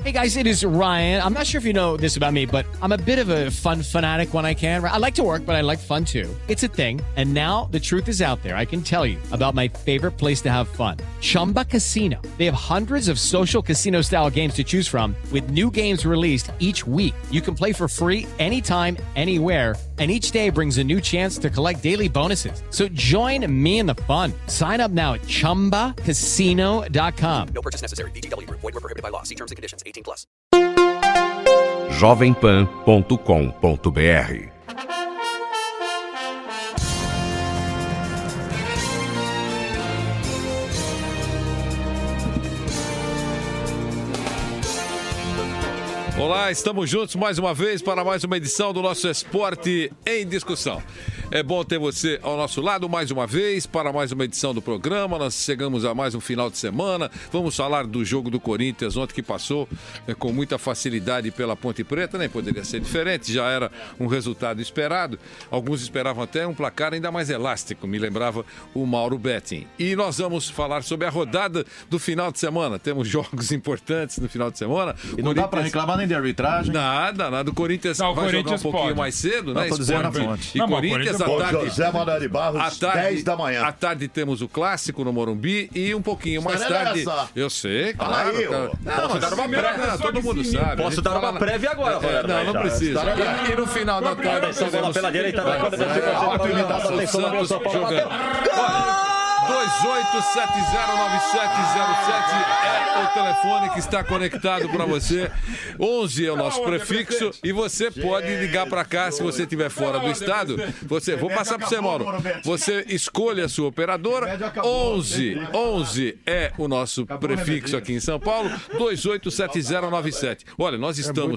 Hey guys, it is Ryan. I'm not sure if you know this about me, but I'm a bit of a fun fanatic when I can. I like to work, but I like fun too. It's a thing. And now the truth is out there. I can tell you about my favorite place to have fun. Chumba Casino. They have hundreds of social casino style games to choose from with new games released each week. You can play for free anytime, anywhere. And each day brings a new chance to collect daily bonuses. So join me in the fun. Sign up now at ChumbaCasino.com. No purchase necessary. VGW Group. Void where prohibited by law. See terms and conditions. 18+. jovempan.com.br. Olá, estamos juntos mais uma vez para mais uma edição do nosso Esporte em Discussão. É bom ter você ao nosso lado mais uma vez para mais uma edição do programa. Nós chegamos a mais um final de semana. Vamos falar do jogo do Corinthians ontem que passou com muita facilidade pela Ponte Preta. Nem poderia ser diferente, já era um resultado esperado. Alguns esperavam até um placar ainda mais elástico, me lembrava o Mauro Betting. E nós vamos falar sobre a rodada do final de semana. Temos jogos importantes no final de semana. E não dá para reclamar nem de arbitragem? Nada. O Corinthians vai jogar um pouquinho mais cedo, né? Tô dizendo a fonte. E Corinthians à tarde. José Manuel de Barros, 10 da manhã. À tarde temos o clássico no Morumbi e um pouquinho mais tarde. Eu sei, claro. Posso dar uma prévia? Todo mundo sabe. Posso dar uma prévia agora, Roberto? Não precisa. E no final da tarde. Bola pela direita, da corda do Santos jogando. 28709707 é o telefone que está conectado para você. 11 é o nosso prefixo e você pode ligar para cá se você estiver fora do estado. Vou passar para você, Mauro. Você escolhe a sua operadora. 11 é o nosso prefixo aqui em São Paulo. 287097. Olha, nós estamos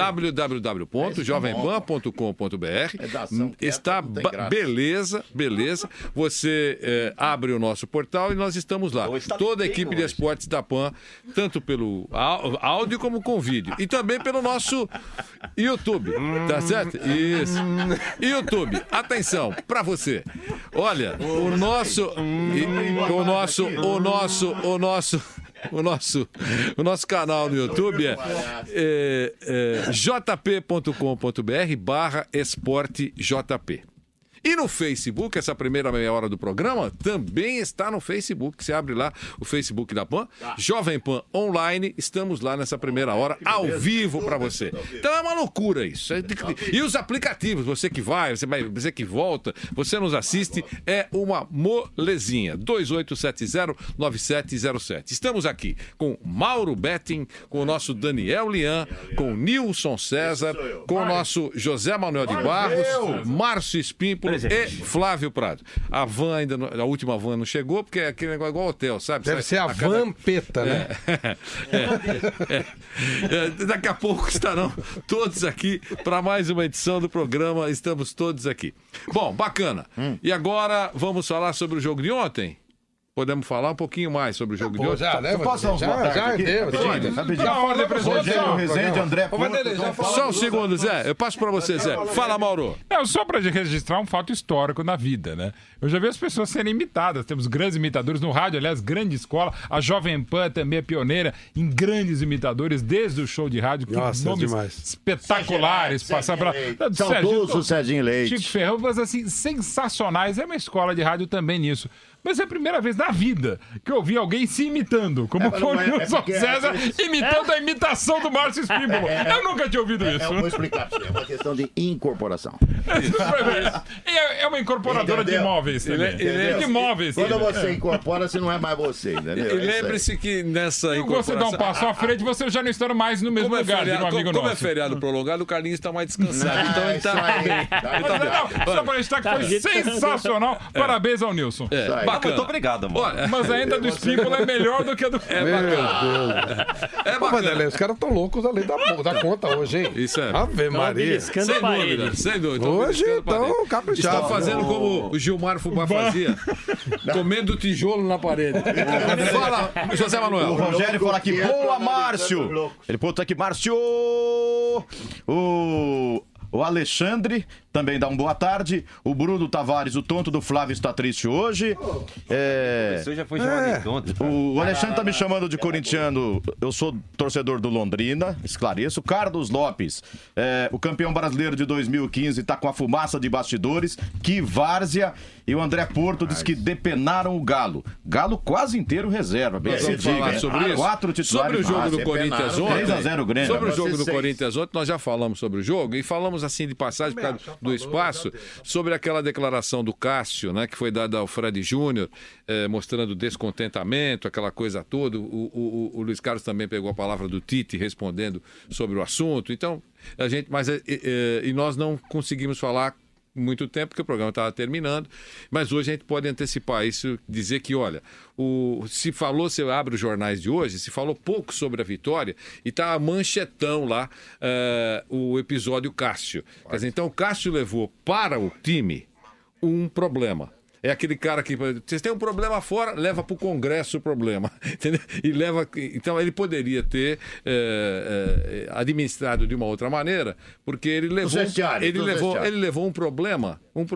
www.jovempan.com.br. Está beleza. Você abre o nosso portal e nós estamos lá. Toda a equipe de esportes da PAN, tanto pelo áudio como com vídeo. E também pelo nosso YouTube, tá certo? Isso. YouTube, atenção, pra você. Olha, o nosso canal no YouTube é jp.com.br/esportejp. E no Facebook, essa primeira meia hora do programa também está no Facebook. Você abre lá o Facebook da PAN, Jovem Pan Online. Estamos lá nessa primeira hora, ao vivo para você. Então é uma loucura isso. E os aplicativos, você que vai, você que volta, você nos assiste, é uma molezinha. 28709707. Estamos aqui com Mauro Betting, com o nosso Daniel Lian, com o Nilson César, com o nosso José Manuel de Barros, Márcio Espímpolo e Flávio Prado. A última van não chegou, porque é aquele negócio igual hotel, sabe? Deve ser a vampeta, né? Daqui a pouco estarão todos aqui para mais uma edição do programa. Estamos todos aqui. Bom, bacana. E agora vamos falar sobre o jogo de ontem? Podemos falar um pouquinho mais sobre o jogo de hoje? Já deu. Rogério Rezende, André Só um segundo, Zé. Eu passo pra você, Zé. Fala, Mauro. Só pra registrar um fato histórico na vida, né? Eu já vi as pessoas serem imitadas. Temos grandes imitadores no rádio, aliás, grande escola. A Jovem Pan também é pioneira em grandes imitadores, desde o show de rádio. Que nomes demais. Espetaculares. Passar pra... Saudoso Serginho Leite. Chico Ferrão, mas assim, sensacionais. É uma escola de rádio também nisso. Mas é a primeira vez na vida que eu vi alguém se imitando, como foi o Nilson César imitando a imitação do Márcio Espímpolo. Eu nunca tinha ouvido isso. Eu vou explicar. É uma questão de incorporação. É uma incorporadora de imóveis também. De imóveis. Quando você incorpora, você não é mais você, entendeu? E lembre-se que nessa incorporação... Você dá um passo à frente, você já não está mais no mesmo lugar de um amigo nosso. Como é feriado prolongado, o Carlinhos está mais descansado. Então ele está... Só para registrar que foi sensacional. Parabéns ao Nilson. Muito obrigado, mano. Mas ainda do Espímpolo é melhor do que a do... É bacana. Os caras estão loucos além da conta hoje, hein? Isso é. Ave Maria. Sem dúvida. Hoje estão caprichados. Estão fazendo como o Gilmar Fubá fazia. Comendo tijolo na parede. Fala, José Manuel. O Rogério fala aqui, boa, Márcio. Ele botou aqui, Márcio. O Alexandre também dá um boa tarde. O Bruno Tavares, o tonto do Flávio, está triste hoje. Você já foi chamado de tonto. O Alexandre tá me chamando de corintiano. Eu sou torcedor do Londrina, esclareço. Carlos Lopes, o campeão brasileiro de 2015, tá com a fumaça de bastidores. Que várzea. E o André Porto diz que depenaram o Galo. Galo quase inteiro reserva. Bem, Nós vamos falar sobre isso. 4 titulares. Sobre o jogo do Corinthians ontem. 3-0 Grêmio. Sobre o jogo do Corinthians ontem, nós já falamos sobre o jogo e falamos assim de passagem por causa do espaço, sobre aquela declaração do Cássio, né, que foi dada ao Fred Júnior, mostrando descontentamento, aquela coisa toda. O Luiz Carlos também pegou a palavra do Tite respondendo sobre o assunto. Então, e nós não conseguimos falar muito tempo, porque o programa estava terminando, mas hoje a gente pode antecipar isso, dizer que, olha, você abre os jornais de hoje, se falou pouco sobre a vitória e está a manchetão lá, o episódio Cássio. Quer dizer, então o Cássio levou para o time um problema. É aquele cara que, vocês têm um problema fora, leva para o Congresso o problema. Entendeu? Então ele poderia ter administrado de uma outra maneira, porque ele levou um problema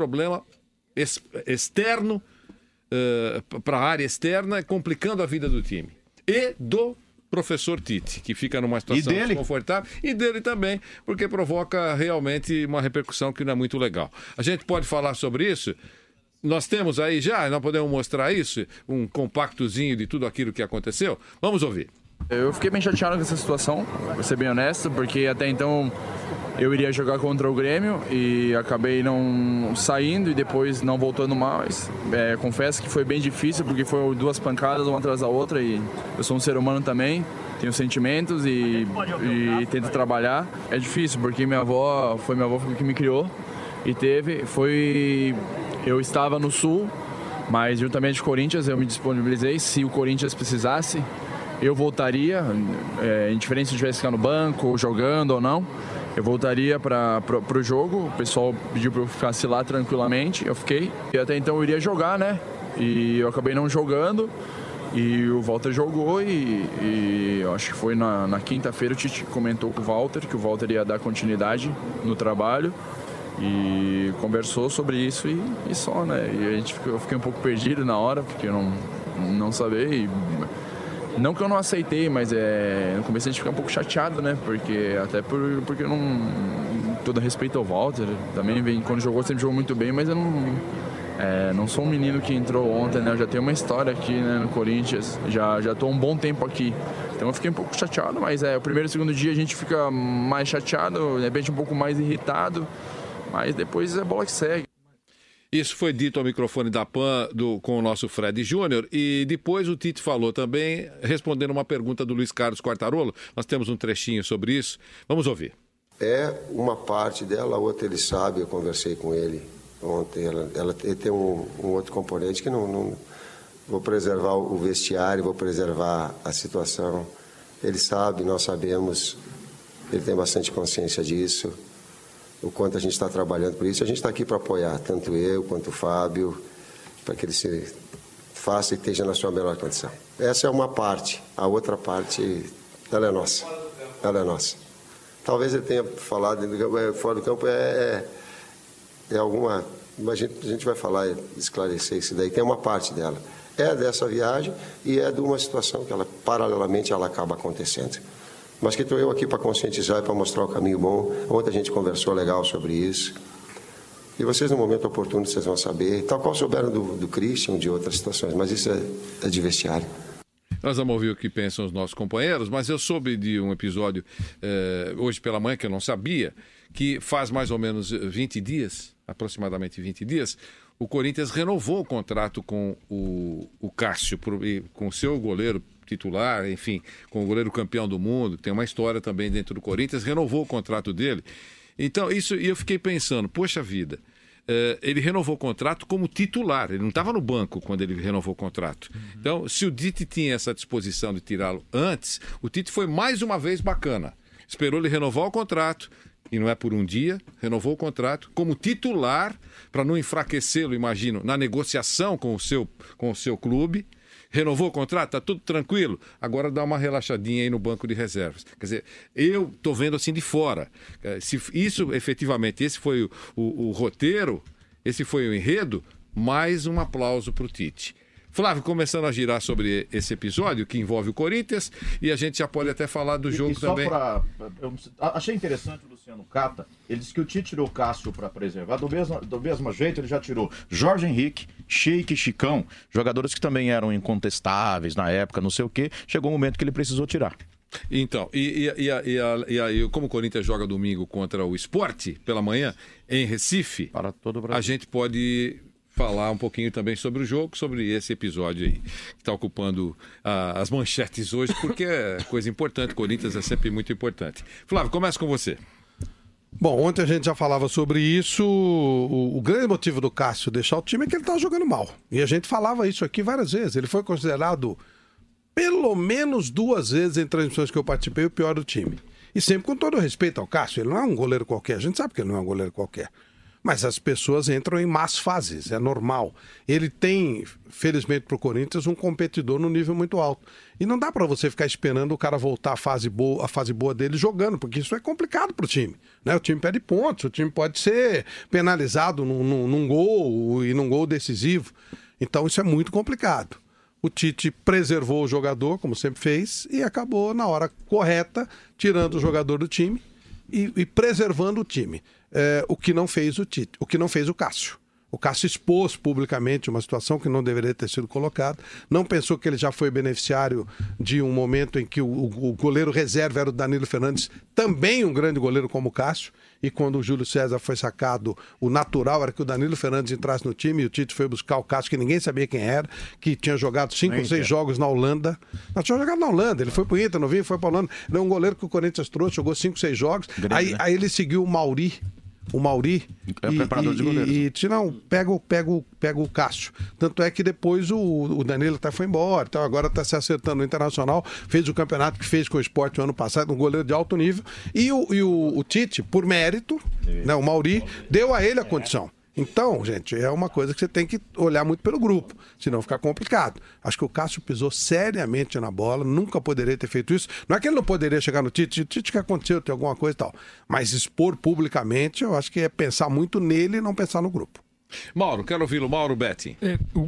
externo para a área externa, complicando a vida do time. E do professor Tite, que fica numa situação desconfortável, e dele também, porque provoca realmente uma repercussão que não é muito legal. A gente pode falar sobre isso. Nós temos aí já, nós podemos mostrar isso, um compactozinho de tudo aquilo que aconteceu. Vamos ouvir. Eu fiquei bem chateado com essa situação, vou ser bem honesto, porque até então eu iria jogar contra o Grêmio e acabei não saindo e depois não voltando mais. Confesso que foi bem difícil, porque foi 2 pancadas uma atrás da outra e eu sou um ser humano também, tenho sentimentos e tento trabalhar. É difícil, porque minha avó foi que me criou e eu estava no Sul, mas juntamente com o Corinthians eu me disponibilizei. Se o Corinthians precisasse, eu voltaria, indiferente se eu estivesse ficando no banco, jogando ou não, eu voltaria para o jogo. O pessoal pediu para eu ficasse lá tranquilamente, eu fiquei. E até então eu iria jogar, né? E eu acabei não jogando. E o Walter jogou e eu acho que foi na quinta-feira o Tite comentou com o Walter que o Walter ia dar continuidade no trabalho. E conversou sobre isso e só, né? E eu fiquei um pouco perdido na hora, porque eu não sabia. Não que eu não aceitei, mas no começo a gente fica um pouco chateado, né? Porque eu não... Todo respeito ao Walter, também quando jogou, sempre jogou muito bem, mas eu não sou um menino que entrou ontem, né? Eu já tenho uma história aqui, né, no Corinthians, já estou um bom tempo aqui. Então eu fiquei um pouco chateado, mas o primeiro e segundo dia a gente fica mais chateado, de repente um pouco mais irritado. Mas depois é bola que segue. Isso foi dito ao microfone da PAN com o nosso Fred Júnior. E depois o Tite falou também, respondendo uma pergunta do Luiz Carlos Quartarolo. Nós temos um trechinho sobre isso. Vamos ouvir. É uma parte dela, a outra ele sabe. Eu conversei com ele ontem. Ele tem um outro componente que não vou preservar o vestiário, vou preservar a situação. Ele sabe, nós sabemos. Ele tem bastante consciência disso. O quanto a gente está trabalhando por isso. A gente está aqui para apoiar, tanto eu quanto o Fábio, para que ele se faça e esteja na sua melhor condição. Essa é uma parte. A outra parte, ela é nossa. Ela é nossa. Talvez ele tenha falado fora do campo, é alguma... A gente vai falar, esclarecer isso daí. Tem uma parte dela. É dessa viagem e é de uma situação que paralelamente ela acaba acontecendo. Mas que estou eu aqui para conscientizar e para mostrar o caminho bom. Ontem a gente conversou legal sobre isso. E vocês, no momento oportuno, vocês vão saber. Tal qual souberam do Christian, de outras situações. Mas isso é de vestiário. Nós vamos ouvir o que pensam os nossos companheiros, mas eu soube de um episódio hoje pela manhã que eu não sabia, que faz mais ou menos 20 dias, aproximadamente 20 dias, o Corinthians renovou o contrato com o Cássio, com o seu goleiro titular, enfim, com o goleiro campeão do mundo, tem uma história também dentro do Corinthians, renovou o contrato dele. Então, e eu fiquei pensando, poxa vida, ele renovou o contrato como titular, ele não estava no banco quando ele renovou o contrato. Então, se o Tite tinha essa disposição de tirá-lo antes, o Tite foi mais uma vez bacana. Esperou ele renovar o contrato, e não é por um dia, renovou o contrato como titular, para não enfraquecê-lo, imagino, na negociação com o seu clube. Renovou o contrato? Tá tudo tranquilo? Agora dá uma relaxadinha aí no banco de reservas. Quer dizer, eu tô vendo assim de fora. Se isso, efetivamente, esse foi o roteiro, esse foi o enredo, mais um aplauso pro Tite. Flávio, começando a girar sobre esse episódio que envolve o Corinthians, e a gente já pode até falar do jogo também. Eu achei interessante o Luciano Cata, ele disse que o Tite tirou o Cássio para preservar, do mesmo jeito ele já tirou Jorge Henrique, Sheik, Chicão, jogadores que também eram incontestáveis na época, não sei o quê, chegou um momento que ele precisou tirar. Então, e aí, como o Corinthians joga domingo contra o Sport, pela manhã, em Recife, para todo o Brasil, a gente pode falar um pouquinho também sobre o jogo, sobre esse episódio aí, que está ocupando as manchetes hoje, porque é coisa importante. Corinthians é sempre muito importante. Flávio, começa com você. Bom, ontem a gente já falava sobre isso. O grande motivo do Cássio deixar o time é que ele estava jogando mal. E a gente falava isso aqui várias vezes. Ele foi considerado, pelo menos 2 vezes em transmissões que eu participei, o pior do time. E sempre com todo respeito ao Cássio. Ele não é um goleiro qualquer. A gente sabe que ele não é um goleiro qualquer. Mas as pessoas entram em más fases, é normal. Ele tem, felizmente para o Corinthians, um competidor no nível muito alto. E não dá para você ficar esperando o cara voltar à fase boa dele jogando, porque isso é complicado para o time. Né? O time perde pontos, o time pode ser penalizado num gol e num gol decisivo. Então isso é muito complicado. O Tite preservou o jogador, como sempre fez, e acabou na hora correta, tirando o jogador do time e preservando o time. O que não fez o Tite, o que não fez o Cássio. O Cássio expôs publicamente uma situação que não deveria ter sido colocada. Não pensou que ele já foi beneficiário de um momento em que o goleiro reserva era o Danilo Fernandes, também um grande goleiro como o Cássio. E quando o Júlio César foi sacado, o natural era que o Danilo Fernandes entrasse no time e o Tite foi buscar o Cássio, que ninguém sabia quem era, que tinha jogado 5 ou 6 jogos na Holanda. Não tinha jogado na Holanda, ele foi pro Inter, não vinha, foi pra Holanda. Ele é um goleiro que o Corinthians trouxe, jogou 5, 6 jogos. Grande, né? Aí ele seguiu o Mauri. É o preparador de goleiros. Não, pega o Cássio. Tanto é que depois o Danilo até foi embora. Então agora está se acertando no Internacional. Fez o campeonato que fez com o Sport no ano passado, um goleiro de alto nível. E o Tite, por mérito, né, o Mauri, deu a ele a condição. Então, gente, é uma coisa que você tem que olhar muito pelo grupo, senão fica complicado. Acho que o Cássio pisou seriamente na bola, nunca poderia ter feito isso. Não é que ele não poderia chegar no Tite, o que aconteceu, tem alguma coisa e tal. Mas expor publicamente, eu acho que é pensar muito nele e não pensar no grupo. Mauro, quero ouvi-lo. Mauro Betting.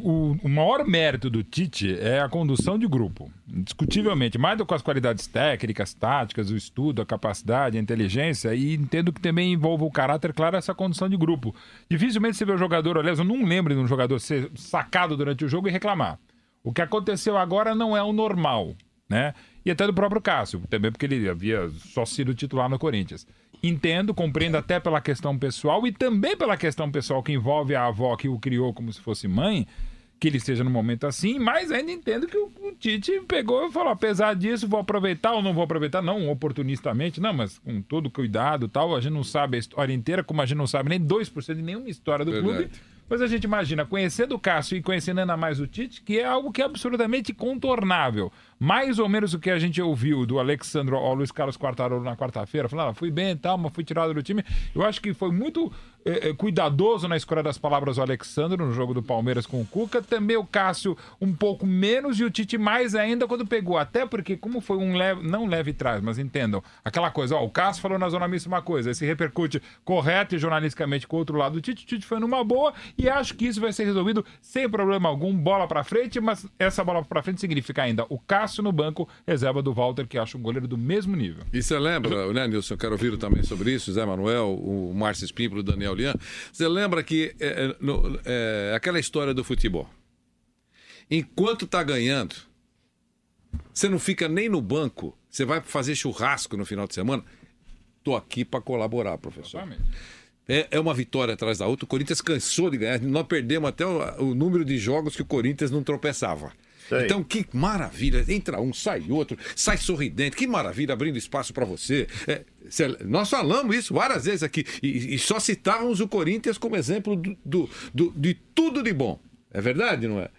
O maior mérito do Tite é a condução de grupo. Indiscutivelmente, mais do que as qualidades técnicas, táticas, o estudo, a capacidade, a inteligência, e entendo que também envolve o caráter, claro, essa condução de grupo. Dificilmente você vê o jogador, aliás, eu não lembro de um jogador ser sacado durante o jogo e reclamar. O que aconteceu agora não é o normal, né? E até do próprio Cássio, também porque ele havia só sido titular no Corinthians. Entendo, compreendo até pela questão pessoal e também pela questão pessoal que envolve a avó que o criou como se fosse mãe, que ele esteja no momento assim, mas ainda entendo que o Tite pegou e falou, apesar disso, vou aproveitar ou não vou aproveitar, não oportunistamente, não, mas com todo cuidado e tal, a gente não sabe a história inteira, como a gente não sabe nem 2% de nenhuma história do clube, mas a gente imagina, conhecendo o Cássio e conhecendo ainda mais o Tite, que é algo que é absolutamente contornável. Mais ou menos o que a gente ouviu do Alexandro ao Luiz Carlos Quartarolo na quarta-feira, falando, fui bem e tal, mas fui tirado do time. Eu acho que foi muito cuidadoso na escolha das palavras o Alexandro no jogo do Palmeiras com o Cuca. Também o Cássio um pouco menos e o Tite mais ainda quando pegou. Até porque, como foi não leve trás, mas entendam, aquela coisa, o Cássio falou na Zona Mista uma coisa, se repercute correto e jornalisticamente com o outro lado do Tite. O Tite foi numa boa e acho que isso vai ser resolvido sem problema algum, bola pra frente, mas essa bola pra frente significa ainda o Cássio no banco, reserva do Walter, que acho um goleiro do mesmo nível. E você lembra, né, Nilson? Eu quero ouvir também sobre isso, Zé Manuel, o Márcio Espímpolo, o Daniel Lian. Você lembra que aquela história do futebol, enquanto tá ganhando, você não fica nem no banco, você vai fazer churrasco no final de semana. Tô aqui para colaborar, professor. Exatamente. É uma vitória atrás da outra. O Corinthians cansou de ganhar. Nós perdemos até o número de jogos que o Corinthians não tropeçava. Sei. Então, que maravilha. Entra um, sai outro, sai sorridente. Que maravilha, abrindo espaço para você. Nós falamos isso várias vezes aqui. E só citávamos o Corinthians como exemplo de tudo de bom. É verdade, não é?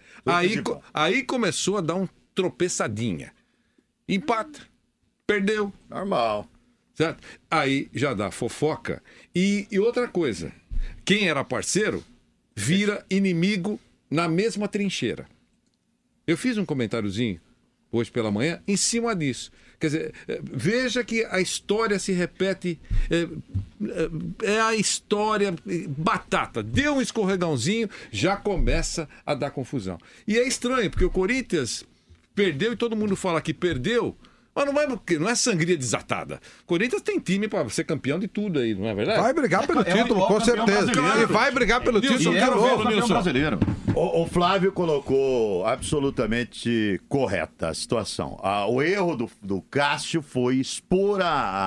Aí começou a dar um tropeçadinha. Empata. Perdeu. Normal. Certo? Aí já dá fofoca. E outra coisa, quem era parceiro vira inimigo na mesma trincheira. Eu fiz um comentáriozinho hoje pela manhã em cima disso. Quer dizer, veja que a história se repete, é a história batata. Deu um escorregãozinho, já começa a dar confusão. E é estranho, porque o Corinthians perdeu e todo mundo fala que perdeu, mas não é sangria desatada. O Corinthians tem time para ser campeão de tudo aí, não é verdade? Vai brigar pelo título, com certeza. E vai brigar pelo título de novo. Brasileiro. O Flávio colocou absolutamente correta a situação. O erro do Cássio foi expor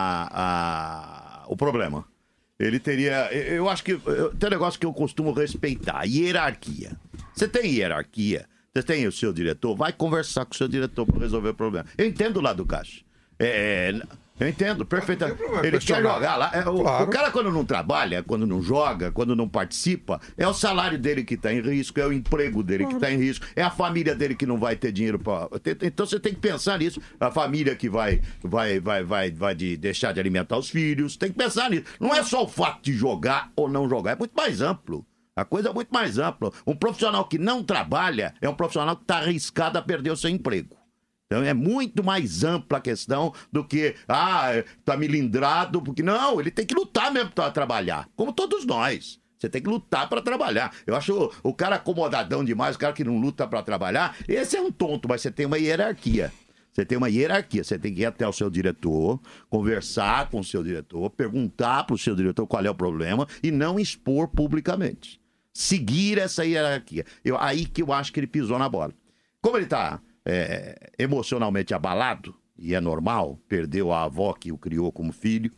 o problema. Ele teria... Eu acho que tem um negócio que eu costumo respeitar. Hierarquia. Você tem hierarquia, você tem o seu diretor, vai conversar com o seu diretor para resolver o problema. Eu entendo lá do Cássio. Eu entendo perfeitamente. Ele quer jogar lá. O cara, quando não trabalha, quando não joga, quando não participa, é o salário dele que está em risco, é o emprego dele que está em risco, é a família dele que não vai ter dinheiro para. Então você tem que pensar nisso. A família que vai deixar de alimentar os filhos, tem que pensar nisso. Não é só o fato de jogar ou não jogar, é muito mais amplo. A coisa é muito mais ampla. Um profissional que não trabalha é um profissional que está arriscado a perder o seu emprego. Então é muito mais ampla a questão do que, tá milindrado, porque não, ele tem que lutar mesmo para trabalhar, como todos nós. Você tem que lutar para trabalhar. Eu acho o cara acomodadão demais, o cara que não luta para trabalhar, esse é um tonto, mas você tem uma hierarquia. Você tem uma hierarquia, você tem que ir até o seu diretor, conversar com o seu diretor, perguntar para o seu diretor qual é o problema e não expor publicamente. Seguir essa hierarquia. Aí que eu acho que ele pisou na bola. Como ele está emocionalmente abalado, e é normal, perdeu a avó que o criou como filho,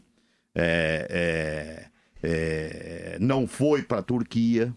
não foi para a Turquia,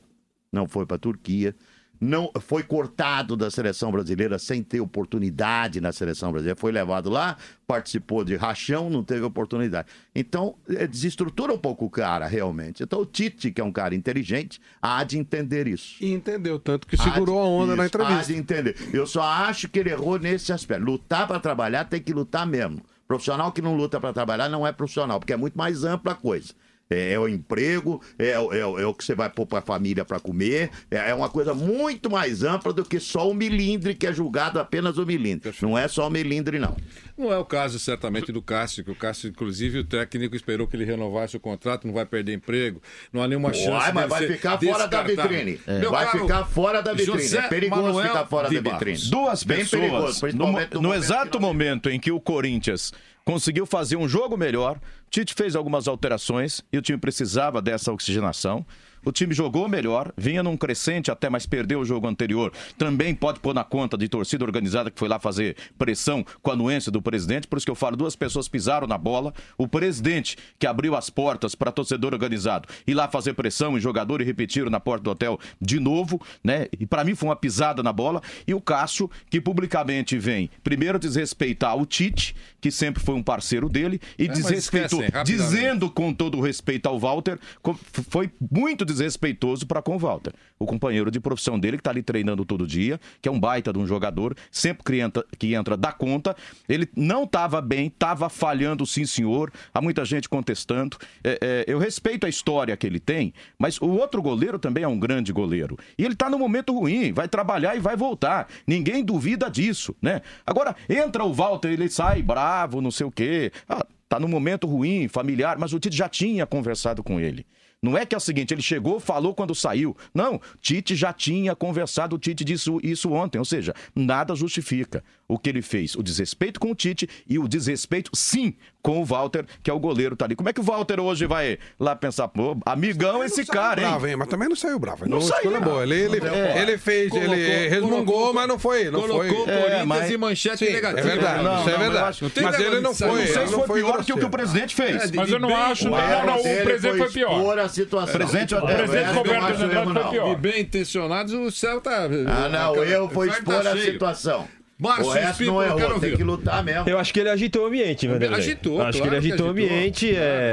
não foi cortado da seleção brasileira sem ter oportunidade na seleção brasileira, foi levado lá, participou de rachão, não teve oportunidade. Então, desestrutura um pouco o cara, realmente. Então, o Tite, que é um cara inteligente, há de entender isso. E entendeu, tanto que segurou a onda na entrevista. Há de entender. Eu só acho que ele errou nesse aspecto. Lutar para trabalhar tem que lutar mesmo. Profissional que não luta para trabalhar não é profissional, porque é muito mais ampla a coisa. É o emprego, é o que você vai pôr para a família para comer, é uma coisa muito mais ampla do que só o milindre, que é julgado apenas o milindre. Não é só o milindre, não. Não é o caso, certamente, do Cássio, que o Cássio, inclusive, o técnico esperou que ele renovasse o contrato, não vai perder emprego, não há nenhuma chance mas vai ficar fora da vitrine. Vai ficar fora da vitrine. José É perigoso Manuel ficar fora de da vitrine. Duas Bem pessoas, perigoso, principalmente no exato momento em que o Corinthians conseguiu fazer um jogo melhor, o Tite fez algumas alterações e o time precisava dessa oxigenação. O time jogou melhor, vinha num crescente até, mas perdeu o jogo anterior. Também pode pôr na conta de torcida organizada que foi lá fazer pressão com a anuência do presidente. Por isso que eu falo, duas pessoas pisaram na bola. O presidente, que abriu as portas para torcedor organizado, ir lá fazer pressão em jogador e repetiram na porta do hotel de novo, né? E para mim foi uma pisada na bola. E o Cássio, que publicamente vem, primeiro desrespeitar o Tite, que sempre foi um parceiro dele, e desrespeitou, dizendo com todo o respeito ao Walter, foi muito desrespeitoso para com o Walter, o companheiro de profissão dele, que está ali treinando todo dia, que é um baita de um jogador, sempre que entra dá conta. Ele não estava bem, estava falhando, sim senhor, há muita gente contestando. Eu respeito a história que ele tem, mas o outro goleiro também é um grande goleiro, e ele está no momento ruim, vai trabalhar e vai voltar, ninguém duvida disso, né? Agora, entra o Walter, ele sai bravo, não sei o quê, tá no momento ruim, familiar, mas o Tite já tinha conversado com ele. Não é que é o seguinte, ele chegou, falou quando saiu. Não, Tite já tinha conversado, o Tite disse isso ontem. Ou seja, nada justifica o que ele fez. O desrespeito com o Tite e o desrespeito, sim, com o Walter, que é o goleiro, tá ali. Como é que o Walter hoje vai lá pensar, pô, amigão esse cara, hein? Bravo, hein? Mas também não saiu bravo. Não saiu, boa. Ele fez, ele resmungou, mas não foi. Colocou Corinthians e manchete negativa. É verdade, isso é verdade. Mas ele não foi. Não sei se foi pior que o que o presidente fez. Mas eu não acho, não, o presidente foi pior. A situação. O presidente Roberto Andrade foi pior. E bem intencionados, o céu tá... Não, eu vou expor a situação. Márcio, o resto não errou, tem que lutar mesmo. Eu acho que ele agitou o ambiente, Vanderlei. Agitou, acho que ele agitou o ambiente,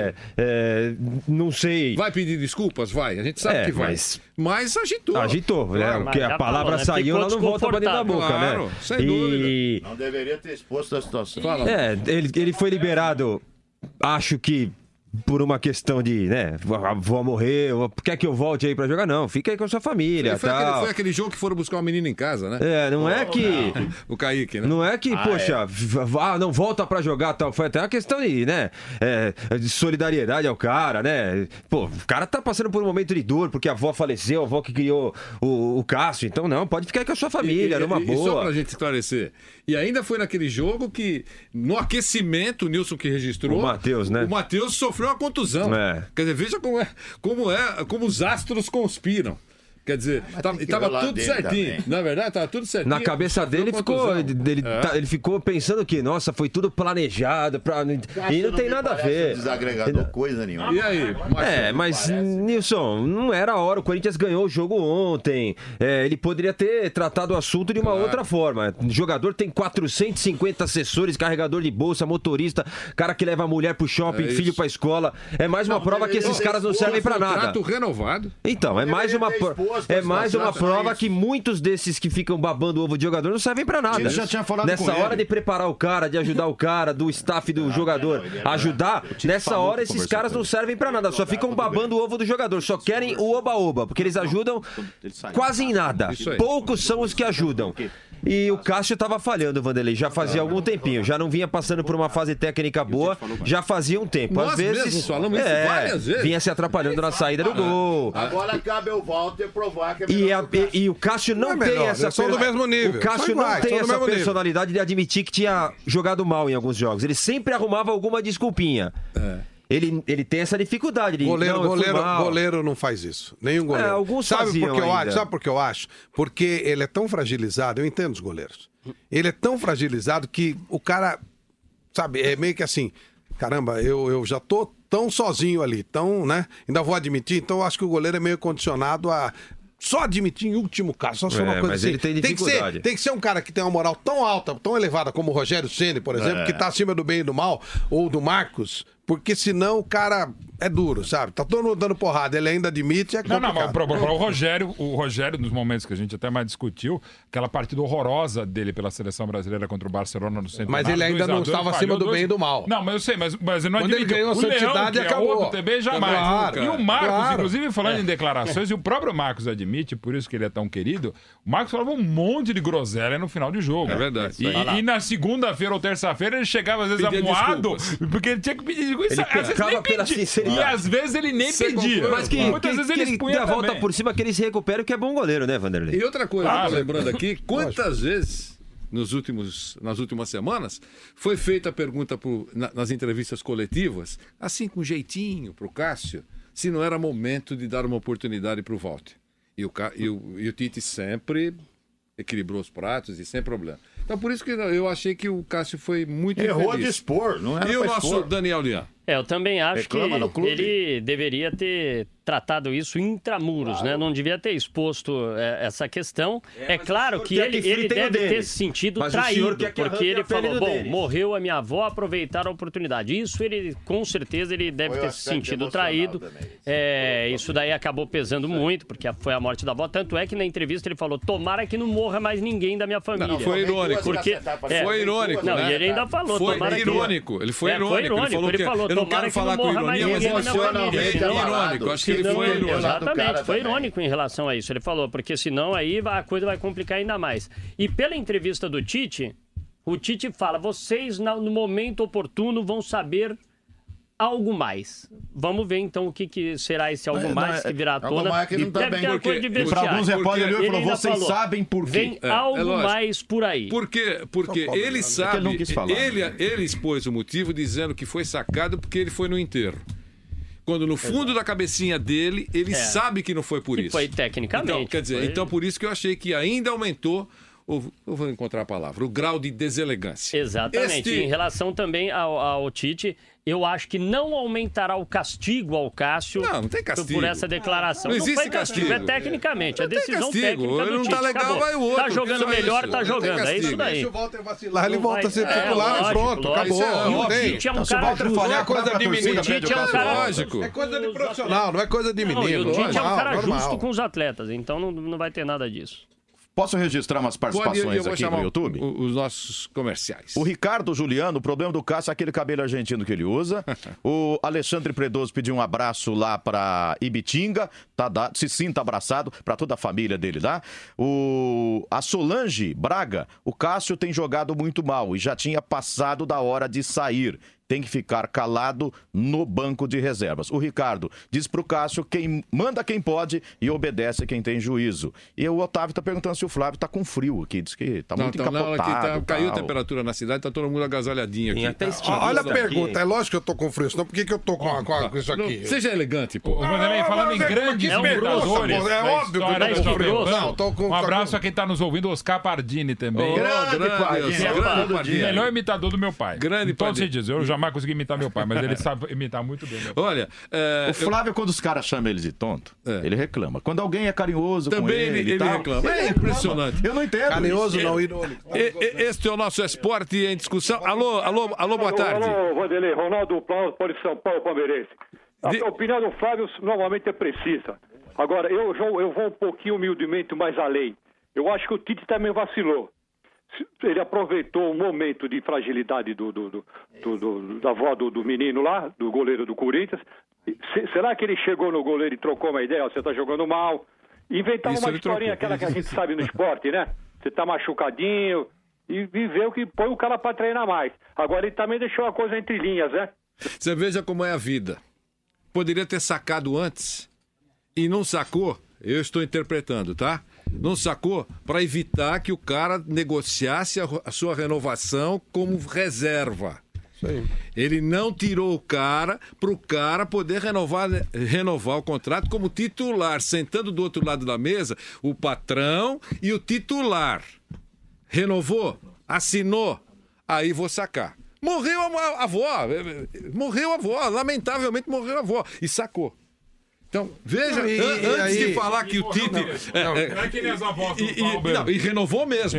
não sei... Vai pedir desculpas? Vai, a gente sabe que vai. Mas agitou. Agitou, né? Porque a palavra saiu, ela não volta pra dentro da boca, claro, né? Sem dúvida. Não deveria ter exposto a situação. Ele foi liberado, acho que por uma questão de, né, vou morrer, quer que eu volte aí pra jogar? Não, fica aí com a sua família. Foi aquele jogo que foram buscar uma menina em casa, né? Não é que... O Kaique, né? Não é que, não volta pra jogar tal. Foi até uma questão de, né, de solidariedade ao cara, né? Pô, o cara tá passando por um momento de dor, porque a avó faleceu, a avó que criou o Cássio. Então, não, pode ficar aí com a sua família, numa boa. E só pra gente esclarecer, e ainda foi naquele jogo que, no aquecimento, o Nilson que registrou... O Matheus, né? O Matheus sofreu uma contusão. Quer dizer, veja como os astros conspiram. Quer dizer, tava tudo certinho. Também. Na verdade, tava tudo certinho. Na cabeça dele ele ficou pensando que, nossa, foi tudo planejado. E não tem nada a ver. Desagregador, coisa nenhuma. E aí? Mas, Nilson, não era a hora. O Corinthians ganhou o jogo ontem. Ele poderia ter tratado o assunto de uma outra forma. O jogador tem 450 assessores, carregador de bolsa, motorista, cara que leva a mulher pro shopping, filho pra escola. É mais uma prova que esses caras não servem pra nada. Contrato renovado. Então, é mais uma prova que muitos desses que ficam babando o ovo de jogador não servem pra nada. Ele já tinha falado nessa hora de preparar o cara, de ajudar o cara, do staff do jogador ajudar, nessa hora esses caras não servem pra nada, só ficam babando o ovo do jogador, só querem o oba-oba, porque eles ajudam quase em nada. Poucos são os que ajudam. E o Cássio tava falhando, Vanderlei, já fazia algum tempinho, já não vinha passando por uma fase técnica boa, já fazia um tempo. Às vezes, falamos isso várias vezes. Vinha se atrapalhando na saída do gol. Agora cabe ao Walter provar que é E o Cássio não tem essa... São do mesmo nível. O Cássio não tem essa personalidade de admitir que tinha jogado mal em alguns jogos. Ele sempre arrumava alguma desculpinha. Ele tem essa dificuldade de... Goleiro não faz isso. Nenhum goleiro. Alguns Sabe faziam por que eu acho? Porque ele é tão fragilizado, eu entendo os goleiros. Ele é tão fragilizado que o cara, sabe, é meio que assim, caramba, eu já tô tão sozinho ali, tão, né? Ainda vou admitir, então eu acho que o goleiro é meio condicionado a... Só admitir em último caso, só se for uma coisa mas assim. ele tem dificuldade. Tem que ser um cara que tem uma moral tão alta, tão elevada como o Rogério Ceni, por exemplo, que tá acima do bem e do mal, ou do Marcos, porque senão o cara é duro, sabe? Tá todo mundo dando porrada, ele ainda admite, é complicado. Não, mas para o Rogério, nos momentos que a gente até mais discutiu, aquela partida horrorosa dele pela seleção brasileira contra o Barcelona no Centenário. Mas ele ainda não estava acima do bem e do mal. Não, mas eu sei, mas ele não admitiu. Quando ele ganhou a santidade, acabou. O TB jamais. Claro, e o Marcos, inclusive, falando em declarações, e o próprio Marcos admite, por isso que ele é tão querido, o Marcos falava um monte de groselha no final de jogo. É verdade. E na segunda-feira ou terça-feira ele chegava às vezes amuado, porque ele tinha que pedir desculpas. E às vezes ele nem pedia. Mas muitas vezes ele punha a volta por cima que ele se recupera, que é bom goleiro, né, Vanderlei? E outra coisa, lembrando aqui, quantas vezes nas últimas semanas foi feita a pergunta nas entrevistas coletivas, assim com jeitinho pro Cássio, se não era momento de dar uma oportunidade pro Walter. E o Tite sempre equilibrou os pratos e sem problema. Então por isso que eu achei que o Cássio foi muito infeliz. Errou de expor, não era. E o nosso Daniel Lian? Eu também acho que ele deveria ter tratado isso intramuros, né? Não devia ter exposto essa questão. É claro que ele deve ter se sentido traído, porque ele falou, morreu a minha avó, aproveitar a oportunidade. Isso ele, com certeza, ele deve ter se sentido traído. Isso daí acabou pesando muito, porque foi a morte da avó. Tanto é que na entrevista ele falou, tomara que não morra mais ninguém da minha família. Não, foi irônico. Foi irônico, né? Não, e ele ainda falou, tomara irônico. Ele foi irônico. Ele falou, eu não quero falar com ironia, mas emocionalmente é irônico. Acho que ele foi irônico. Exatamente, foi irônico em relação a isso. Ele falou, porque senão aí a coisa vai complicar ainda mais. E pela entrevista do Tite, o Tite fala, vocês no momento oportuno vão saber algo mais. Vamos ver então o que será esse algo mais que virá à tona. Deve ter uma coisa de vestiário. Para alguns repórteres ele falou, vocês sabem por quê. Vem algo mais por aí. Porque ele sabe, ele expôs o motivo dizendo que foi sacado porque ele foi no enterro. Quando no fundo da cabecinha dele, ele sabe que não foi por isso. Foi tecnicamente. Então, quer dizer, então por isso que eu achei que ainda aumentou, eu vou encontrar a palavra, o grau de deselegância. Exatamente. Em relação também ao Tite, eu acho que não aumentará o castigo ao Cássio. Não tem castigo. Por essa declaração. Não existe foi castigo. É tecnicamente. Não a decisão técnica do Ele não Tite. tá legal, acabou. vai o outro. Tá jogando melhor, tá jogando. É isso daí. Se o Walter vacilar, ele volta a ser titular e pronto. Acabou. O Tite é um cara justo. É coisa de menino. O Tite é um cara... Lógico. É coisa de profissional, não é coisa de menino. O Tite é um cara justo com os atletas, então não vai ter nada disso. Posso registrar umas participações aqui no YouTube? Os nossos comerciais. O Ricardo Juliano, o problema do Cássio é aquele cabelo argentino que ele usa. O Alexandre Predoso pediu um abraço lá pra Ibitinga. Tá dado, se sinta abraçado pra toda a família dele lá. A Solange Braga, o Cássio tem jogado muito mal e já tinha passado da hora de sair. Tem que ficar calado no banco de reservas. O Ricardo diz pro Cássio quem manda quem pode e obedece quem tem juízo. E o Otávio tá perguntando se o Flávio tá com frio aqui. Diz que tá muito encapotado. Caiu a temperatura na cidade, tá todo mundo agasalhadinho aqui. Olha a pergunta, é lógico que eu tô com frio, senão por que eu tô com isso aqui? Não, seja elegante, pô. Vanderlei, falando em grandes imitadores, é óbvio que eu tô com frio. Não, tô com... Um abraço a quem tá nos ouvindo, Oscar Pardini também. Grande. Melhor imitador do meu pai. Grande Então se diz, eu jamais consegui imitar meu pai, mas ele sabe imitar muito bem. Olha, o Flávio, quando os caras chamam ele de tonto, ele reclama. Quando alguém é carinhoso também com ele reclama. É impressionante. Eu não entendo. Carinhoso não, irônico. Este é o nosso Esporte em Discussão. Alô, boa tarde. Alô, Vanderlei, Ronaldo Poli de São Paulo, palmeirense. A opinião do Flávio normalmente é precisa. Agora, eu vou um pouquinho humildemente mais além. Eu acho que o Tite também vacilou. Ele aproveitou o momento de fragilidade da avó do menino lá, do goleiro do Corinthians. Será que ele chegou no goleiro e trocou uma ideia? Você tá jogando mal. Inventava uma historinha, aquela que a gente sabe no esporte, né? Você tá machucadinho e vê o que põe o cara pra treinar mais. Agora ele também deixou a coisa entre linhas, né? Você veja como é a vida. Poderia ter sacado antes e não sacou. Eu estou interpretando, tá? Não sacou para evitar que o cara negociasse a sua renovação como reserva. Sim. Ele não tirou o cara para o cara poder renovar o contrato como titular, sentando do outro lado da mesa o patrão e o titular. Renovou, assinou, aí vou sacar. Morreu a avó, lamentavelmente morreu a avó e sacou. Então, veja, antes de falar que o Tite... Não é que nem as avós do Paulo. E renovou mesmo.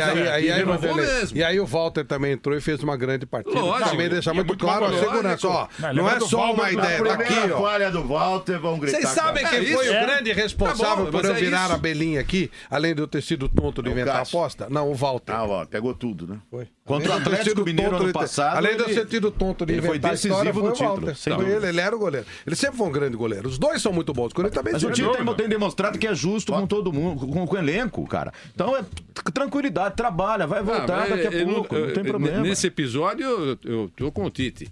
Renovou mesmo. E aí o Walter também entrou e fez uma grande partida. Lógico. Também deixar muito claro a segurança. Ó, não é só uma ideia. Tá aqui, ó. Falha do Walter, vão gritar. Vocês sabem quem foi o grande responsável por eu virar a belinha aqui, além de eu ter sido tonto de inventar a aposta? Não, o Walter. Ah, o Walter pegou tudo, né? Foi. Contra o Atlético Mineiro ano passado. Além de eu ter sido tonto de inventar a história, foi o Walter. Ele era o goleiro. Ele sempre foi um grande goleiro. Os dois são muito bons. Mas o time tem demonstrado que é justo com todo mundo, com o elenco, cara. Então é tranquilidade, trabalha, vai voltar daqui a pouco, não tem problema. Nesse episódio, eu tô com o Tite.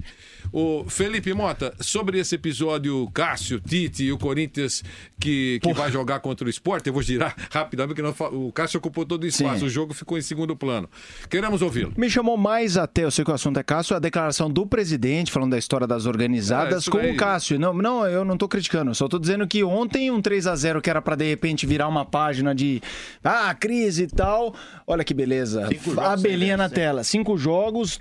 O Felipe Mota, sobre esse episódio Cássio, Tite e o Corinthians que vai jogar contra o Sport, eu vou girar rapidamente, porque o Cássio ocupou todo o espaço, Sim. O jogo ficou em segundo plano. Queremos ouvi-lo. Me chamou mais até, eu sei que o assunto é Cássio, a declaração do presidente, falando da história das organizadas com o Cássio. Não, eu não tô criticando, só tô dizendo que ontem um 3-0 que era pra de repente virar uma página de crise e tal, olha que beleza, a belinha na tela, 5 jogos,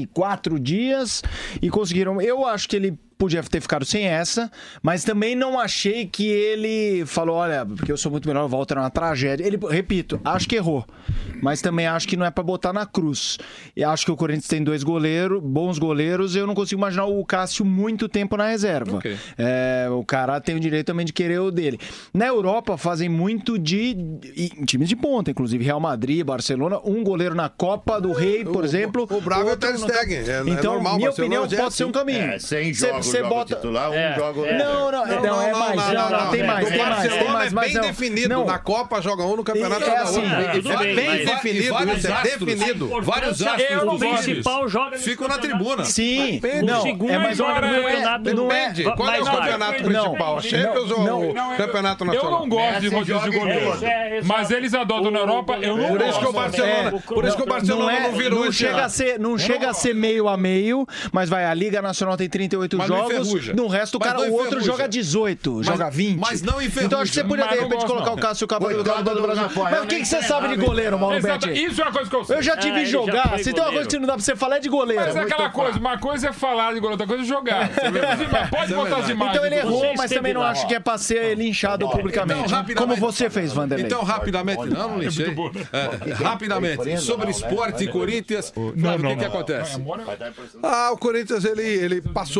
34 dias e conseguiram. Eu acho que ele podia ter ficado sem essa, mas também não achei que ele falou, olha, porque eu sou muito melhor, o Walter é uma tragédia. Ele, repito, acho que errou, mas também acho que não é pra botar na cruz. E acho que o Corinthians tem 2 bons goleiros, eu não consigo imaginar o Cássio muito tempo na reserva. Okay. O cara tem o direito também de querer o dele. Na Europa fazem muito de times de ponta, inclusive Real Madrid, Barcelona, um goleiro na Copa do Rei, por exemplo. O Bravo é o Ter Stegen. Então, normal, minha opinião, pode ser um caminho. 100 jogos. Você bota titular, jogo. Não, é mais. Não, tem mais. É bem definido. Na Copa joga um, no campeonato joga outro. É bem definido. Definido. Vários astros o principal joga. Ficam na tribuna. Sim. Não, é mais depende. Qual é o campeonato principal? A Champions ou o campeonato nacional? Eu não gosto de rodízio de goleiro. Mas eles adotam na Europa, eu não gosto. Por isso que o Barcelona não virou esse ano. Não chega a ser meio a meio, mas vai, a Liga Nacional tem 38 jogos. No resto, o outro joga 18, joga 20. Mas não enferruja. Então acho que você podia, de repente, colocar o Cássio Capa do Brasil. Mas o que você sabe de goleiro, Mauro Betti? Isso é uma coisa que eu sei. Eu já te vi jogar. Se tem uma coisa que não dá pra você falar é de goleiro. Mas é aquela coisa, uma coisa é falar de goleiro, outra coisa é jogar. Pode botar as imagens. Então ele errou, mas também não acho que é pra ser linchado publicamente. Como você fez, Vanderlei. Então, rapidamente, não lixei. Rapidamente, sobre esporte e Corinthians, o que acontece? O Corinthians, ele passou a fase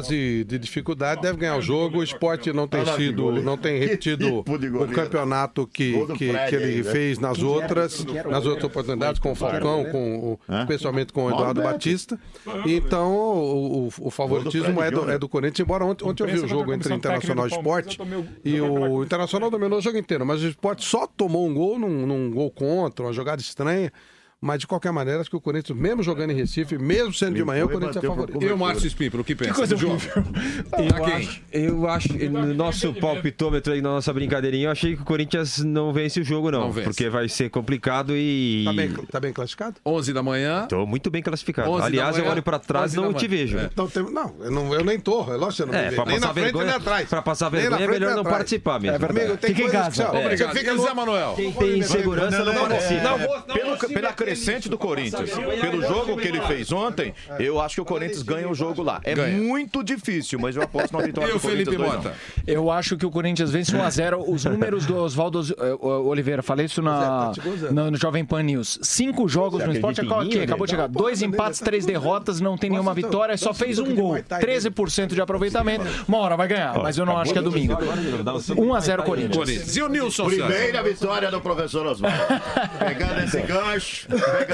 fase de dificuldade, deve ganhar o jogo. O Sport não tem repetido o campeonato que ele fez nas outras oportunidades, com o Falcão, especialmente com o Eduardo Batista. Então, o favoritismo é do Corinthians, embora ontem eu vi o jogo entre Internacional e Sport, e o Internacional dominou o jogo inteiro, mas o Sport só tomou um gol num gol contra, uma jogada estranha. Mas, de qualquer maneira, acho que o Corinthians, mesmo jogando em Recife, mesmo sendo de manhã, o Corinthians é favorito. E o Márcio Spímpolo, o que pensa? Que coisa horrível. Eu acho, no nosso palpitômetro aí, na nossa brincadeirinha, eu achei que o Corinthians não vence o jogo, não. Porque vai ser complicado e... Tá bem classificado? 11 da manhã. Tô muito bem classificado. Aliás, eu olho pra trás e não te vejo. Eu nem tô. É lógico que eu não me vejo. Nem na frente, nem atrás. Pra passar vergonha, é melhor não participar mesmo. Amigo, fica em casa. Obrigado. Zé Manuel. Quem tem segurança não participa. Pela crescente do Corinthians, pelo jogo que ele fez ontem, eu acho que o Corinthians ganha o jogo lá. É muito difícil, mas eu aposto na vitória do Corinthians. E o Felipe Mota? Eu acho que o Corinthians vence 1-0. Os números do Oswaldo Oliveira, falei isso no Jovem Pan News. 5 jogos no Sport, acabou de chegar. 2 empates, 3 derrotas, não tem nenhuma vitória, só fez um gol. 13% de aproveitamento. Uma hora vai ganhar, mas eu não acho que é domingo. 1-0 Corinthians. E o Nilson? Primeira vitória do professor Oswaldo. Pegando esse gancho.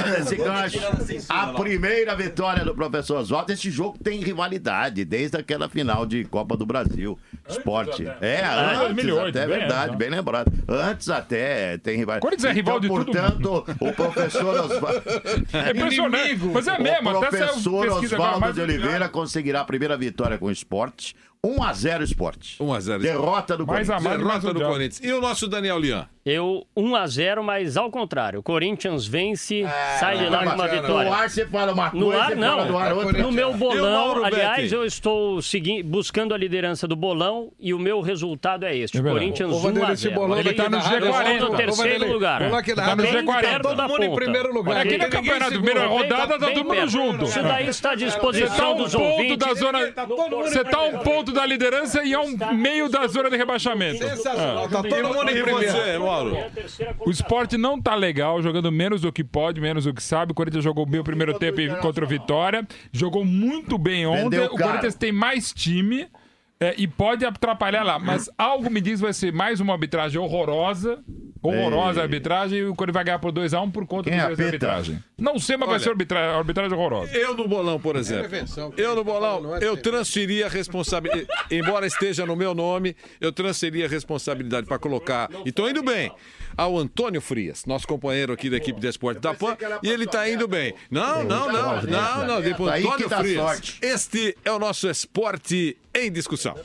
A primeira vitória do professor Oswaldo. Esse jogo tem rivalidade desde aquela final de Copa do Brasil. Esporte. Antes 2008, até verdade, bem lembrado. Antes até tem rivalidade. Corinthians é rival de tudo. Portanto, o professor Oswaldo... É impressionante. Mas é mesmo. O professor Oswaldo de Oliveira conseguirá a primeira vitória com o Esporte. 1-0 Esporte. 1-0. Derrota do Corinthians. Derrota do Corinthians. E o nosso Daniel Lian? Eu 1-0, mas ao contrário. O Corinthians vence, sai de lá com uma vitória. No ar você fala uma coisa, no ar não. Fala do ar outra. No meu bolão, aliás, eu estou buscando a liderança do bolão e o meu resultado é este. Corinthians 1-0. Ele está no G40. No terceiro lugar. Está no G40. Todo mundo em primeiro lugar. Aqui no campeonato, primeira rodada, tá todo mundo junto. Isso daí está à disposição dos ouvintes. Você está um ponto da liderança e é um meio da zona de rebaixamento. Sensacional. Tá todo mundo em primeiro. O Sport não tá legal, jogando menos do que pode, menos do que sabe. O Corinthians jogou bem o primeiro tempo contra o Vitória. Jogou muito bem ontem. O Corinthians tem mais time e pode atrapalhar lá. Mas algo me diz que vai ser mais uma arbitragem horrorosa. Horrorosa a arbitragem, e o Corinthians vai ganhar por 2-1 por conta da arbitragem. Não sei, mas vai ser arbitragem horrorosa. Eu no bolão, por exemplo. Eu transferi a responsabilidade. Embora esteja no meu nome, eu transferi a responsabilidade para colocar. E tô indo bem. Ao Antônio Frias, nosso companheiro aqui da equipe de esporte da PAN, e ele tá indo bem. Não. Depois Antônio Frias. Este é o nosso Esporte em Discussão.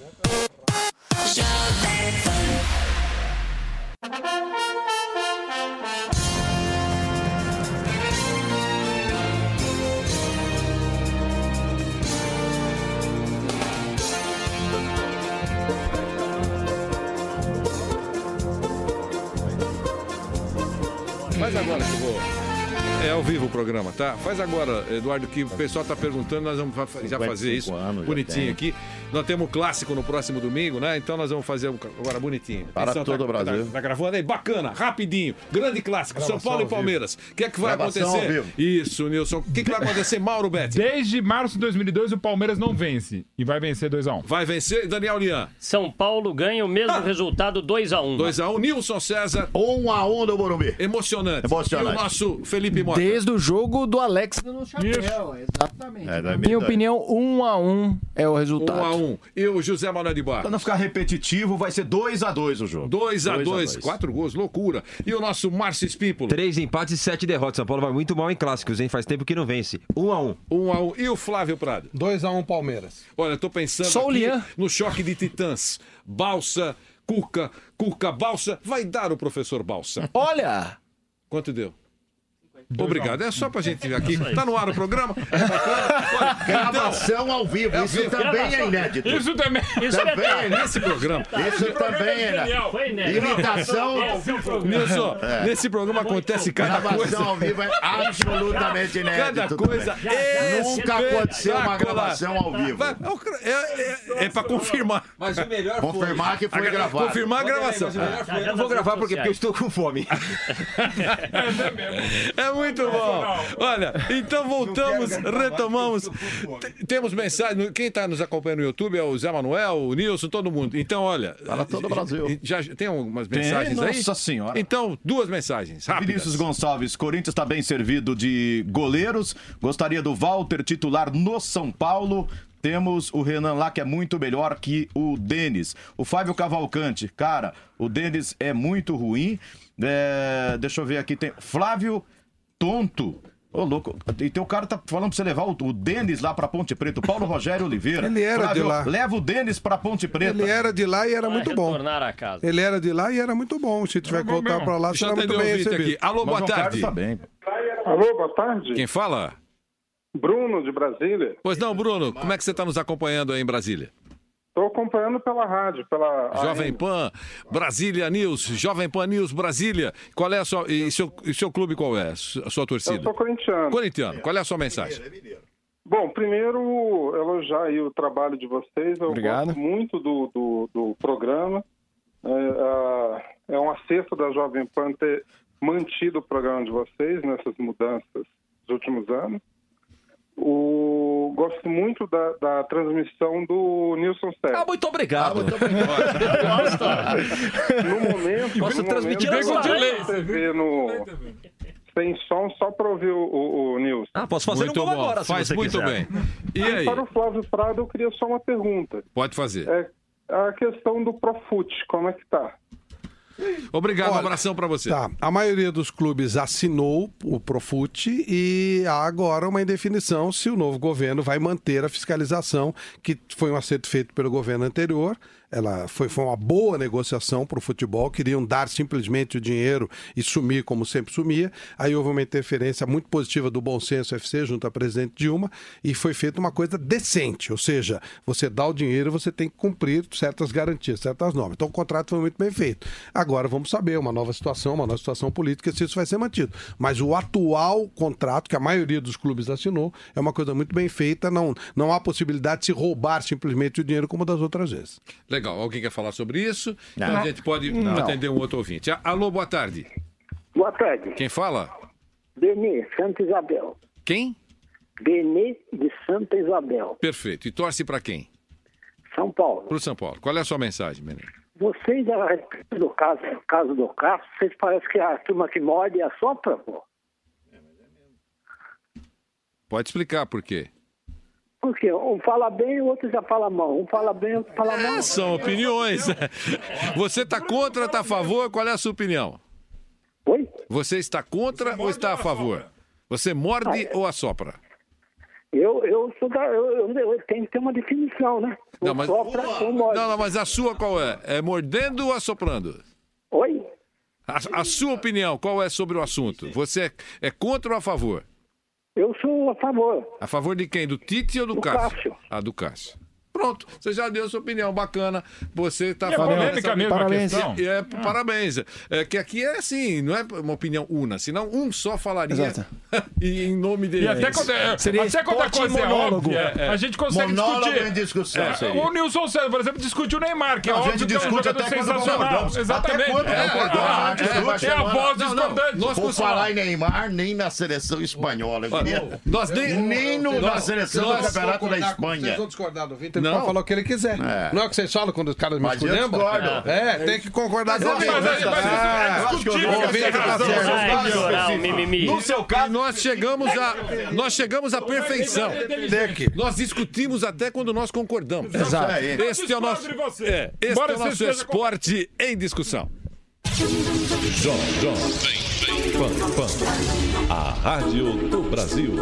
Faz agora que eu vou. É ao vivo o programa, tá? Faz agora, Eduardo, que o pessoal tá perguntando, nós vamos já fazer isso bonitinho aqui. Nós temos um clássico no próximo domingo, né? Então nós vamos fazer agora bonitinho. Para todo o Brasil. Tá gravando aí? Bacana, rapidinho. Grande clássico, São Paulo e Palmeiras. O que é que vai acontecer? Isso, Nilson. O que vai acontecer, Mauro Betti? Desde março de 2002 o Palmeiras não vence. E vai vencer 2-1. Vai vencer, Daniel Lian. São Paulo ganha o mesmo resultado, 2-1. 2-1. Nilson César. 1-1 do Morumbi. Emocionante. E o nosso Felipe Mota. Desde o jogo do Alex no chapéu. Exatamente. Na minha opinião, 1-1 é o resultado. 1-1. E o José Manuel de Barros? Pra não ficar repetitivo, vai ser 2-2 o jogo. 2-2. 4 gols, loucura. E o nosso Márcio Espímpolo? 3 empates e 7 derrotas. São Paulo vai muito mal em clássicos, hein? Faz tempo que não vence. 1-1. 1-1. E o Flávio Prado? 2-1 Palmeiras. Olha, eu tô pensando aqui no choque de titãs. Balsa, Cuca, Balsa. Vai dar o professor Balsa. Olha! Quanto deu? Obrigado. É só pra gente ver aqui. Tá no ar o programa. Gravação ao vivo. Isso também é inédito. Isso também. Nesse programa. Isso também é imitação. Nilson, nesse programa acontece cada coisa. Gravação ao vivo é absolutamente inédito. Cada coisa nunca aconteceu uma gravação ao vivo. É pra confirmar. Mas o melhor confirmar que foi gravado. Confirmar a gravação. Eu não vou gravar porque eu estou com fome. É É muito bom. Olha, então voltamos, retomamos. Temos mensagem. Quem está nos acompanhando no YouTube é o Zé Manuel, o Nilson, todo mundo. Então, olha. Fala todo o Brasil. Já tem algumas mensagens aí? Nossa Senhora. Então, 2 mensagens. Rápidas. Vinícius Gonçalves, Corinthians está bem servido de goleiros. Gostaria do Walter titular no São Paulo. Temos o Renan lá, que é muito melhor que o Denis. O Fábio Cavalcante, cara, o Denis é muito ruim. Deixa eu ver aqui, tem Flávio Tonto. Ô, louco, então o cara tá falando pra você levar o Denis lá pra Ponte Preta, o Paulo Rogério Oliveira. Ele era Flávio, de lá. Leva o Denis pra Ponte Preta. Ele era de lá e era muito bom. A casa. Ele era de lá e era muito bom. Se tiver que voltar pra lá, será muito bem recebido. Aqui. Alô, boa tarde. Tá bem. Alô, boa tarde. Quem fala? Bruno, de Brasília. Pois não, Bruno, como é que você está nos acompanhando aí em Brasília? Estou acompanhando pela rádio, pela Jovem Pan, Brasília News, Jovem Pan News, Brasília. Qual é a sua... E seu clube qual é? A sua torcida? Eu sou corintiano. Corintiano. Qual é a sua mensagem? Bom, primeiro, elogiar aí o trabalho de vocês. Eu gosto muito do programa. É um acerto da Jovem Pan ter mantido o programa de vocês nessas mudanças dos últimos anos. Gosto muito da transmissão do Nilson Sérgio. Muito obrigado. No momento, posso transmitir TV sem som, só para ouvir o Nilson. Posso fazer muito um gol bom. agora, se Faz você muito quiser. bem. E aí? Para o Flávio Prado, eu queria só uma pergunta. Pode fazer. A questão do Profut, como é que tá? Obrigado, um abração para você. Tá. A maioria dos clubes assinou o Profut e há agora uma indefinição se o novo governo vai manter a fiscalização, que foi um acerto feito pelo governo anterior. Foi uma boa negociação para o futebol, queriam dar simplesmente o dinheiro e sumir como sempre sumia. Aí houve uma interferência muito positiva do Bom Senso FC junto à presidente Dilma e foi feita uma coisa decente, ou seja, você dá o dinheiro, você tem que cumprir certas garantias, certas normas. Então o contrato foi muito bem feito. Agora vamos saber, uma nova situação política, se isso vai ser mantido. Mas o atual contrato, que a maioria dos clubes assinou, é uma coisa muito bem feita, não há possibilidade de se roubar simplesmente o dinheiro como das outras vezes. Legal. Alguém quer falar sobre isso? Então a gente pode atender um outro ouvinte. Alô, boa tarde. Boa tarde. Quem fala? Benê, Santa Isabel. Quem? Benê de Santa Isabel. Perfeito. E torce para quem? São Paulo. Pro São Paulo. Qual é a sua mensagem, Benê? Vocês, no caso do Cássio, vocês parecem que a turma que morde assopra, pô. Pode explicar por quê. Porque um fala bem, o outro já fala mal. Um fala bem, o outro fala mal. São opiniões. Você está contra ou está a favor? Qual é a sua opinião? Oi? Você está contra ou está a favor? Você morde ou assopra? Eu tenho que ter uma definição, né? Não, mas a sua qual é? É mordendo ou assoprando? Oi? A sua opinião, qual é sobre o assunto? Você é contra ou a favor? Eu sou a favor. A favor de quem? Do Tite ou do Cássio? Do Cássio. Pronto, você já deu sua opinião bacana. Você está falando. Polêmica mesmo parabéns. a questão. Parabéns. Que aqui é assim, não é uma opinião una, senão um só falaria e em nome dele. E até quando a coisa é óbvia, a gente consegue discutir. Em discussão, o Nilson César, por exemplo, discutiu o Neymar, que é óbvio que é um jogador sensacional. Exatamente. É a voz discordante. Por falar em Neymar, nem na seleção espanhola. Nem na seleção do Campeonato da Espanha. Vocês vão discordar do Vitor? Ele pode falar o que ele quiser. Não é o que vocês falam quando os caras me escolhem? Tem que concordar com ele. No seu caso, nós chegamos à perfeição. Nós discutimos até quando nós concordamos. Exato. Este é o nosso esporte em discussão. Pan, a rádio do Brasil.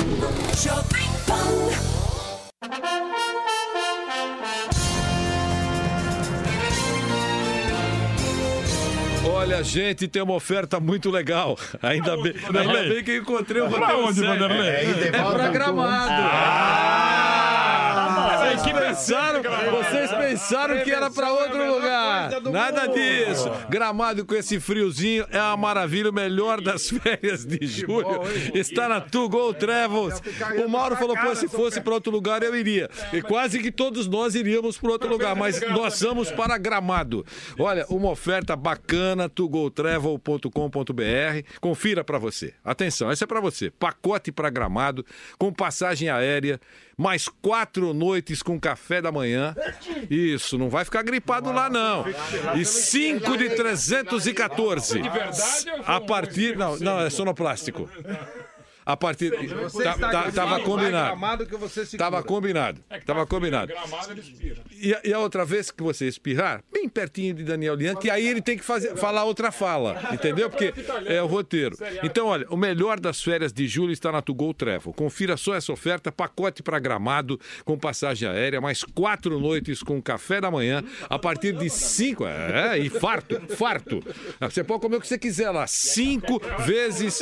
Olha, gente, tem uma oferta muito legal. Ainda bem que eu encontrei o Vanderlei. Onde, Vanderlei? É pra Gramado. Vocês pensaram que era pra outro lugar. Nada disso. Gramado com esse friozinho é uma maravilha. O melhor das férias de julho está na To Go Travels. O Mauro falou, pô, se fosse pra outro lugar eu iria. E quase que todos nós iríamos pra outro lugar, mas nós vamos para Gramado. Olha, uma oferta bacana, togotravel.com.br. Confira pra você. Atenção, essa é pra você. Pacote pra Gramado, com passagem aérea, mais 4 noites com café da manhã. Isso, não vai ficar gripado lá, não. E 5 de 314. De verdade, a partir... Não, é sonoplástico. A partir... Tava combinado. Tava combinado. Tava combinado. E a outra vez que você espirrar, bem pertinho de Daniel Lian, que aí ele tem que falar outra fala, entendeu? Porque é o roteiro. Então, olha, o melhor das férias de julho está na To Go Travel. Confira só essa oferta, pacote para Gramado, com passagem aérea, mais 4 noites com café da manhã, a partir de 5... e farto. Você pode comer o que você quiser lá. 5 vezes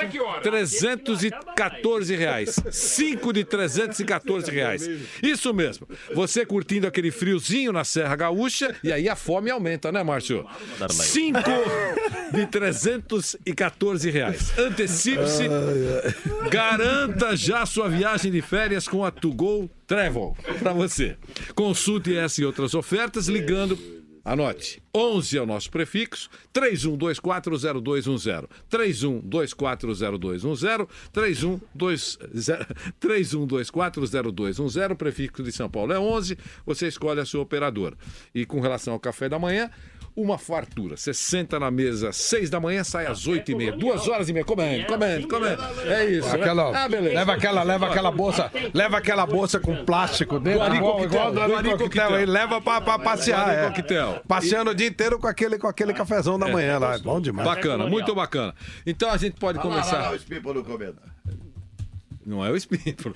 314 reais. 5 de 314 reais. Isso mesmo. Você curtindo aquele friozinho na Serra Gaúcha, e aí a fome aumenta, né, Márcio? 5 de 314 reais. Antecipe-se. Garanta já sua viagem de férias com a To Go Travel para você. Consulte essa e outras ofertas ligando. Anote, 11 é o nosso prefixo, 31240210, 31240210, 31240210, prefixo de São Paulo é 11, você escolhe a sua operadora. E com relação ao café da manhã, uma fartura. Você senta na mesa às 6 da manhã, sai às 8h30. 2h30 comendo. É isso. Beleza. Leva aquela bolsa com plástico dentro. Igual do coquetel aí. Leva pra passear. Passeando o dia inteiro com aquele cafezão da manhã lá. Bom demais. Bacana, muito bacana. Então a gente pode começar. Não é o espírito.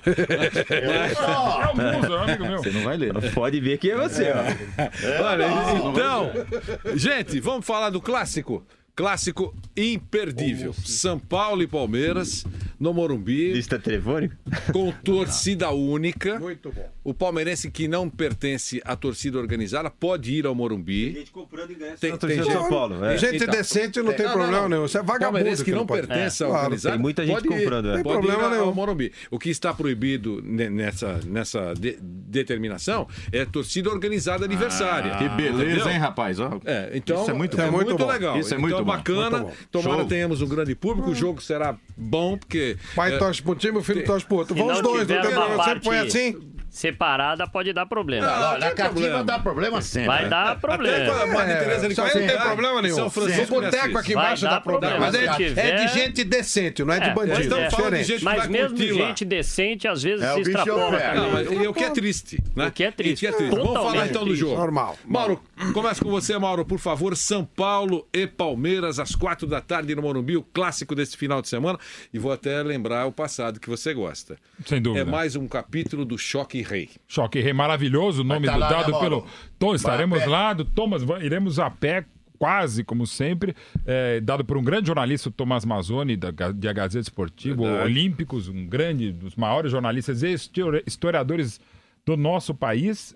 É o Musa, amigo meu. Você não vai ler. Pode ver que é você, ó. Olha, então, gente, vamos falar do clássico. Clássico imperdível. São Paulo e Palmeiras, no Morumbi. Lista telefônica? Com torcida única. Muito bom. O palmeirense que não pertence à torcida organizada pode ir ao Morumbi. Tem gente comprando ingresso na torcida de São Paulo. Gente decente não tem problema nenhum. Você é vagabundo. Palmeirense que não pertence à organizada. Tem muita gente comprando. Não tem problema nenhum. Ao Morumbi. O que está proibido nessa determinação é torcida organizada adversária. Que beleza, hein, rapaz? Então, isso é muito legal. Isso é muito bacana. Tomara tenhamos um grande público. O jogo será bom, porque... Pai torce pro time, o filho torce pro outro. Vão os dois, não tem problema. Você põe assim... separada pode dar problema. Na cativa dá problema sempre. Vai dar problema. Isso aí não tem problema nenhum. O boteco aqui embaixo dá problema. Mas é de gente decente, não é de bandido. É diferente. Mas mesmo gente decente, às vezes se extrapola. E o que é triste, né? O que é triste. Vamos falar então do jogo. Normal. Mauro, começa com você, Mauro, por favor. São Paulo e Palmeiras, às 4 da tarde no Morumbi, o clássico desse final de semana. E vou até lembrar o passado que você gosta. Sem dúvida. É mais um capítulo do Choque Rei. Choque Rei maravilhoso, o nome dado pelo Tom. Estaremos lá, do Thomas, iremos a pé, quase como sempre, dado por um grande jornalista, o Tomás Mazzoni, de A Gazeta Esportivo, Olímpicos, um grande, dos maiores jornalistas e historiadores do nosso país,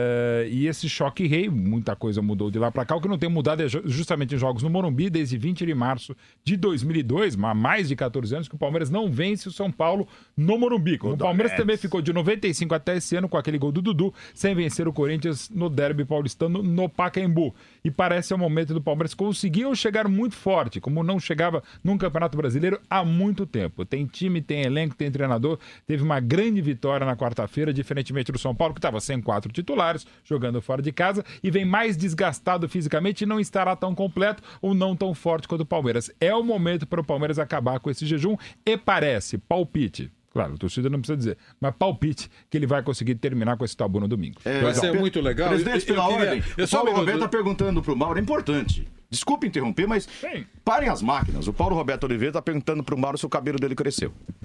e esse Choque Rei, muita coisa mudou de lá para cá. O que não tem mudado é justamente em jogos no Morumbi, desde 20 de março de 2002, há mais de 14 anos que o Palmeiras não vence o São Paulo no Morumbi. Como o Palmeiras também ficou de 95 até esse ano com aquele gol do Dudu, sem vencer o Corinthians no derby paulistano no Pacaembu. E parece o momento do Palmeiras conseguiu chegar muito forte, como não chegava num Campeonato Brasileiro há muito tempo. Tem time, tem elenco, tem treinador. Teve uma grande vitória na quarta-feira, diferentemente do São Paulo, que estava sem 4 titulares, jogando fora de casa, e vem mais desgastado fisicamente e não estará tão completo ou não tão forte quanto o Palmeiras. É o momento para o Palmeiras acabar com esse jejum e parece, palpite, claro, a torcida não precisa dizer, mas palpite que ele vai conseguir terminar com esse tabu no domingo. Vai ser muito legal. Presidente, pela ordem, o Paulo Roberto está perguntando para o Mauro, é importante. Desculpe interromper, mas parem as máquinas. O Paulo Roberto Oliveira está perguntando para o Mauro se o cabelo dele cresceu.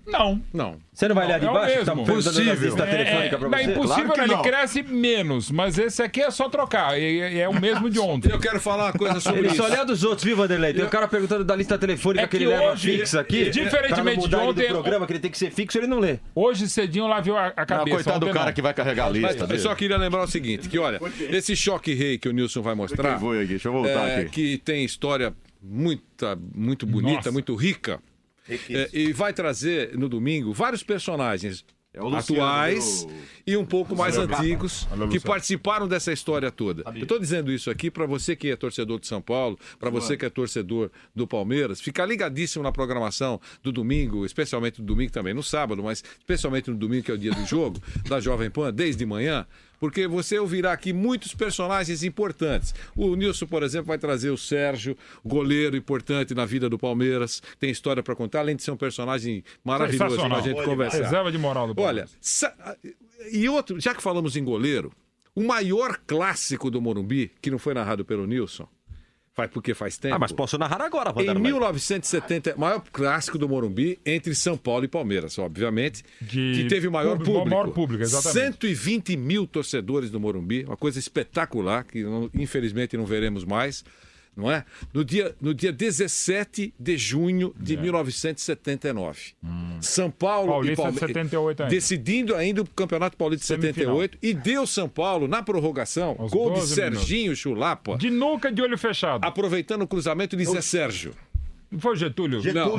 Não. Você não vai ler ali embaixo? Tá possível. Não é impossível, claro ele cresce menos, mas esse aqui é só trocar. É o mesmo de ontem. Eu quero falar uma coisa sobre ele isso. Ele só lê dos outros, viu, Vanderlei? Tem um cara perguntando da lista telefônica que ele leva fixa aqui. Diferentemente de ontem. Do programa que ele tem que ser fixo, ele não lê. Hoje cedinho lá viu a cabeça. Coitado do cara que vai carregar a lista. Eu só queria lembrar o seguinte, que olha, esse choque rei que o Nilson vai mostrar, deixa eu voltar aqui. Que tem história muito bonita, muito rica. E vai trazer no domingo vários personagens atuais e um pouco mais antigos que participaram dessa história toda. Eu estou dizendo isso aqui para você que é torcedor de São Paulo, para você que é torcedor do Palmeiras, ficar ligadíssimo na programação do domingo, especialmente no domingo também, no sábado, mas especialmente no domingo, que é o dia do jogo, da Jovem Pan, desde manhã, porque você ouvirá aqui muitos personagens importantes. O Nilson, por exemplo, vai trazer o Sérgio, goleiro importante na vida do Palmeiras, tem história para contar, além de ser um personagem maravilhoso para a gente conversar. Reserva de moral do Palmeiras. Olha, e outro, já que falamos em goleiro, o maior clássico do Morumbi, que não foi narrado pelo Nilson, porque faz tempo. Mas posso narrar agora, Vanderlei. Em 1970, maior clássico do Morumbi entre São Paulo e Palmeiras, obviamente, que teve o maior público. Exatamente. 120 mil torcedores no Morumbi, uma coisa espetacular, que infelizmente não veremos mais. Não é? No dia 17 de junho de 1979. São Paulo Paulista e Palmeiras 78 ainda. decidindo ainda o Campeonato Paulista de 78 e deu São Paulo na prorrogação, gol de Serginho Chulapa. De nuca de olho fechado. Aproveitando o cruzamento de Zé Sérgio. Não foi Getúlio?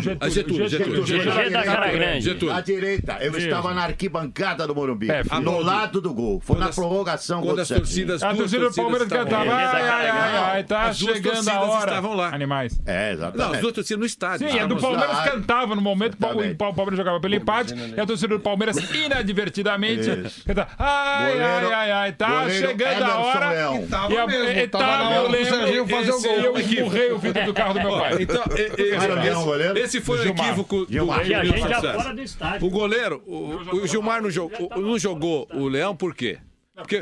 Getúlio da Cara Grande. À direita. Eu estava na arquibancada do Morumbi. No lado do gol. Foi na prorrogação. Quando as torcidas... A torcida do Palmeiras cantava. Ai, tá chegando a hora. Estavam lá. Animais. Exatamente. Não, as duas torcidas no estádio. Sim, a do Palmeiras cantava no momento que o Palmeiras jogava pelo empate. E a torcida do Palmeiras, inadvertidamente, cantava. Ai, tá chegando a hora. E tava o Serginho fazer o gol. E eu empurrei o vidro do carro do meu pai. Então... Esse foi o equívoco do o goleiro, o Gilmar não jogou o Leão por quê? Porque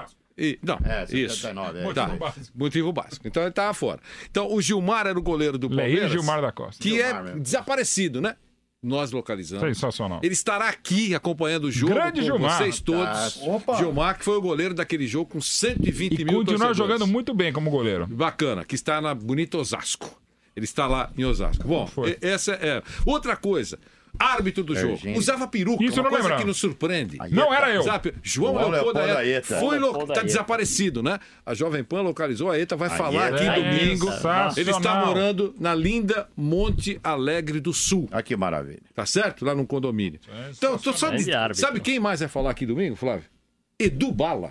isso. Motivo básico. Então ele estava fora. Então o Gilmar era o goleiro do Palmeiras. Gilmar da Costa. Que é desaparecido, né? Nós localizamos. Sensacional. Ele estará aqui acompanhando o jogo Grande com Gilmar. Vocês todos. Gilmar, que foi o goleiro daquele jogo com 120 mil torcedores. Continua jogando muito bem como goleiro. Bacana, que está na bonita Osasco. Ele está lá em Osasco. Bom, essa é outra coisa. Árbitro do jogo. Usava peruca. Isso uma coisa que nos surpreende. Não era eu. Sabe? João Leopoldo Aeta. Está desaparecido, né? A Jovem Pan localizou. A Aeta vai falar aqui domingo. Ele está morando na linda Monte Alegre do Sul. Ah, que maravilha. Tá certo? Lá no condomínio. Então, sabe quem mais vai falar aqui domingo, Flávio? Edu Bala.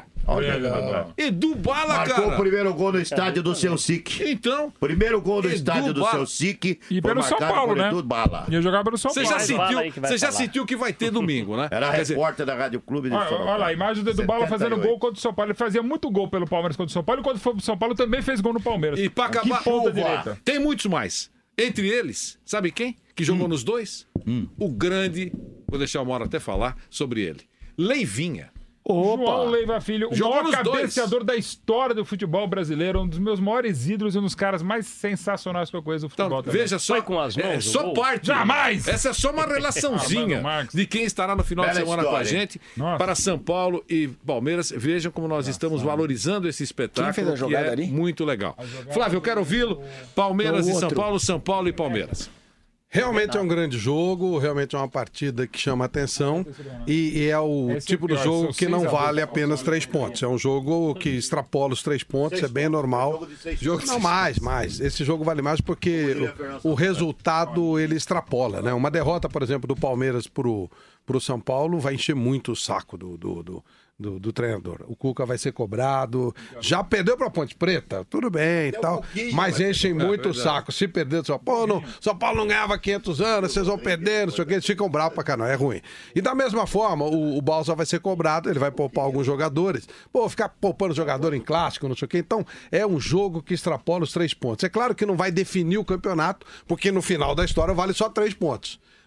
Edu Bala, marcou cara. O primeiro gol no estádio do seu SIC. Então. Primeiro gol no estádio do seu SIC. E pelo São Paulo, né? Edu Bala. Ia jogar pelo São Paulo. Você já sentiu que vai ter domingo, né? Era repórter da Rádio Clube de Sorocaba. Olha lá, a imagem do Edu Bala fazendo gol contra o São Paulo. Ele fazia muito gol pelo Palmeiras contra o São Paulo. E quando foi pro São Paulo também fez gol no Palmeiras. E pra acabar, tem muitos mais. Entre eles, sabe quem? Que jogou nos dois? O grande, vou deixar o Mauro até falar sobre ele. Leivinha. João Leiva Filho, o maior cabeceador da história do futebol brasileiro, um dos meus maiores ídolos e um dos caras mais sensacionais que eu conheço do futebol. Então, veja só, com as mãos, só parte. Jamais! Essa é só uma relaçãozinha de quem estará no final de semana com a gente para São Paulo e Palmeiras. Vejam como nós estamos valorizando esse espetáculo, que é muito legal. Flávio, eu quero ouvi-lo. Palmeiras e São Paulo e Palmeiras. Realmente é um grande jogo, realmente é uma partida que chama atenção e é o tipo de jogo que não vale apenas 3 pontos. É um jogo que extrapola os 3 pontos, é bem normal. Não, mais. Esse jogo vale mais porque o resultado ele extrapola, né? Uma derrota, por exemplo, do Palmeiras pro São Paulo vai encher muito o saco do treinador. O Cuca vai ser cobrado. Já perdeu para a Ponte Preta? Tudo bem e tal. Mas enchem muito o saco. Se perder do São Paulo, São Paulo não ganhava 500 anos, vocês vão perder, não sei o que. Eles ficam bravos pra caramba, é ruim. E da mesma forma, o Balsa vai ser cobrado, ele vai poupar alguns jogadores. Ficar poupando jogador em clássico, não sei o que. Então, é um jogo que extrapola os 3 pontos. É claro que não vai definir o campeonato, porque no final da história vale só 3 pontos.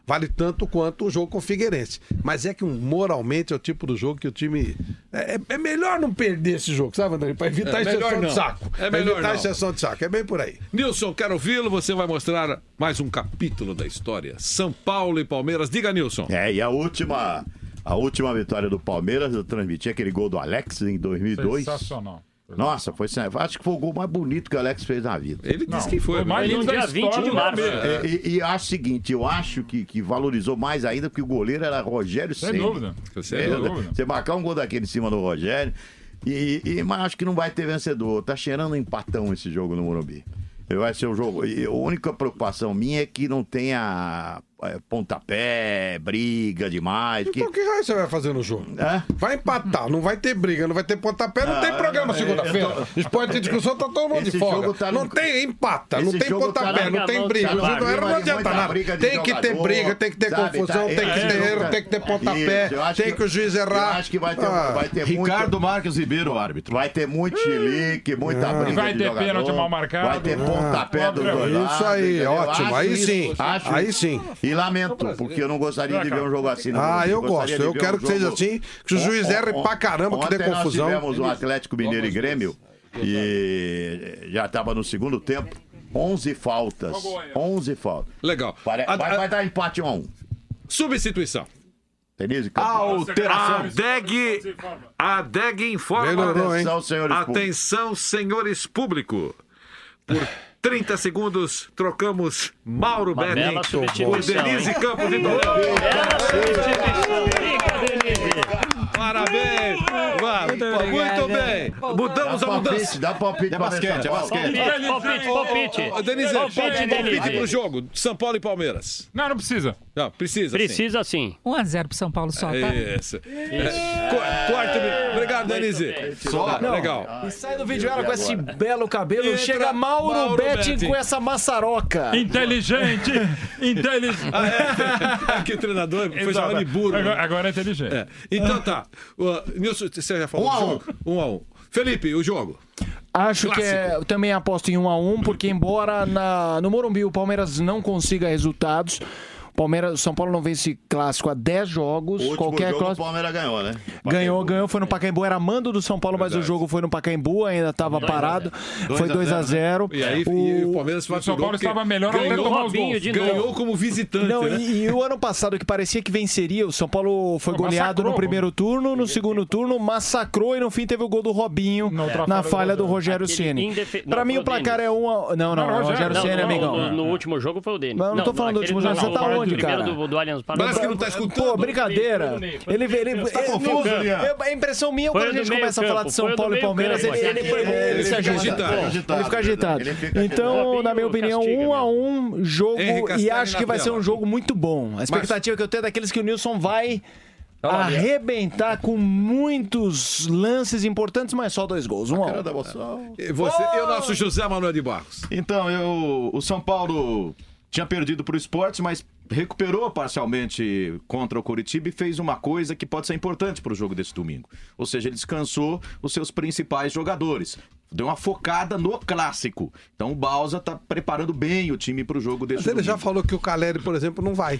vale tanto quanto um jogo com o Figueirense. Mas é que moralmente é o tipo do jogo que o time... É melhor não perder esse jogo, sabe, André? Para evitar a exceção de saco. A exceção de saco, é bem por aí. Nilson, quero ouvi-lo, você vai mostrar mais um capítulo da história. São Paulo e Palmeiras. Diga, Nilson. E a última vitória do Palmeiras, eu transmiti aquele gol do Alex em 2002. Sensacional. Nossa, acho que foi o gol mais bonito que o Alex fez na vida. Ele disse que foi. Mais no dia 20 de março. E acho o seguinte, eu acho que valorizou mais ainda porque o goleiro era Rogério Ceni. Sem dúvida. Você marcar um gol daquele em cima do Rogério, mas acho que não vai ter vencedor. Tá cheirando um empatão esse jogo no Morumbi. Vai ser um jogo. E a única preocupação minha é que não tenha pontapé, briga demais. Então o que raio você vai fazer no jogo? Vai empatar, não vai ter briga, não vai ter pontapé, não tem programa segunda-feira. Esporte de discussão, tá todo mundo de folga. Não tem empata, não tem pontapé, não tem briga. Não adianta nada. Tem que ter briga, tem que ter confusão, tem que ter erro, tem que ter pontapé, tem que o juiz errar. Acho que vai ter Ricardo Marques Ribeiro, o árbitro. Vai ter muito chilique, muita briga. Vai ter pênalti mal marcado. Vai ter pontapé dos dois lados. Isso aí, ótimo. Aí sim. E lamento, porque eu não gostaria de ver um jogo assim. Eu gosto. Eu quero que seja assim, que o juiz erre pra caramba, que dê confusão. Nós tivemos um Atlético Mineiro e Grêmio e já estava no segundo tempo. 11 faltas. 11 faltas. Legal. Vai dar empate 1-1. Substituição. Alteração. A DEG informa. Atenção, senhores públicos. Atenção, senhores público. Por 30 segundos, trocamos Mauro Betting por Denise Campos e Parabéns! Muito bem! Mudamos a mudança. Dá palpite. É basquete. Palpite. Denise, palpite pro jogo. São Paulo e Palmeiras. Não precisa. Não, precisa. Precisa sim. 1-0 pro São Paulo só, tá? Isso. Quarto. Obrigado, Denise. Só. Legal. E sai do vídeo ela com esse belo cabelo. Chega Mauro Betting com essa maçaroca. Inteligente. Que treinador foi chamado de burro. Agora é inteligente. Então tá. Nilson, você já falou do jogo? 1-1. Felipe, o jogo. Acho que eu também aposto em 1-1, porque embora no Morumbi o Palmeiras não consiga resultados, o São Paulo não vence clássico há 10 jogos. O último jogo o Palmeiras ganhou, né? Ganhou, foi no Pacaembu, era mando do São Paulo, mas o jogo foi no Pacaembu, ainda estava parado. Foi 2-0. E aí o Palmeiras o São Paulo estava melhor até tomar os gols. Ganhou como visitante. Não, né? e o ano passado, que parecia que venceria, o São Paulo foi goleado no primeiro turno, no segundo turno, massacrou e no fim teve o gol do Robinho na falha do Rogério Ceni. Pra mim o placar é 1-1. Não, o Rogério Ceni, amigão. No último jogo foi o Denis. Não tô falando do último jogo, você tá onde, cara? Do Allianz Parque. Parece que não tá escutando. Pô, brincadeira. Ele tá confuso, a impressão minha, quando a gente começa a falar de São Paulo e Palmeiras, ele se agita. Ele fica agitado. Então, na minha opinião, 1-1 jogo, e acho que vai ser um jogo muito bom. A expectativa que eu tenho é daqueles que o Nilson vai arrebentar com muitos lances importantes, mas só 2 gols. 1-1. E o nosso José Manuel de Barros. Então, o São Paulo tinha perdido para o Sport, mas recuperou parcialmente contra o Coritiba e fez uma coisa que pode ser importante para o jogo desse domingo. Ou seja, ele descansou os seus principais jogadores. Deu uma focada no clássico. Então o Bausa está preparando bem o time para o jogo desse domingo. Mas ele já falou que o Caleri, por exemplo, não vai.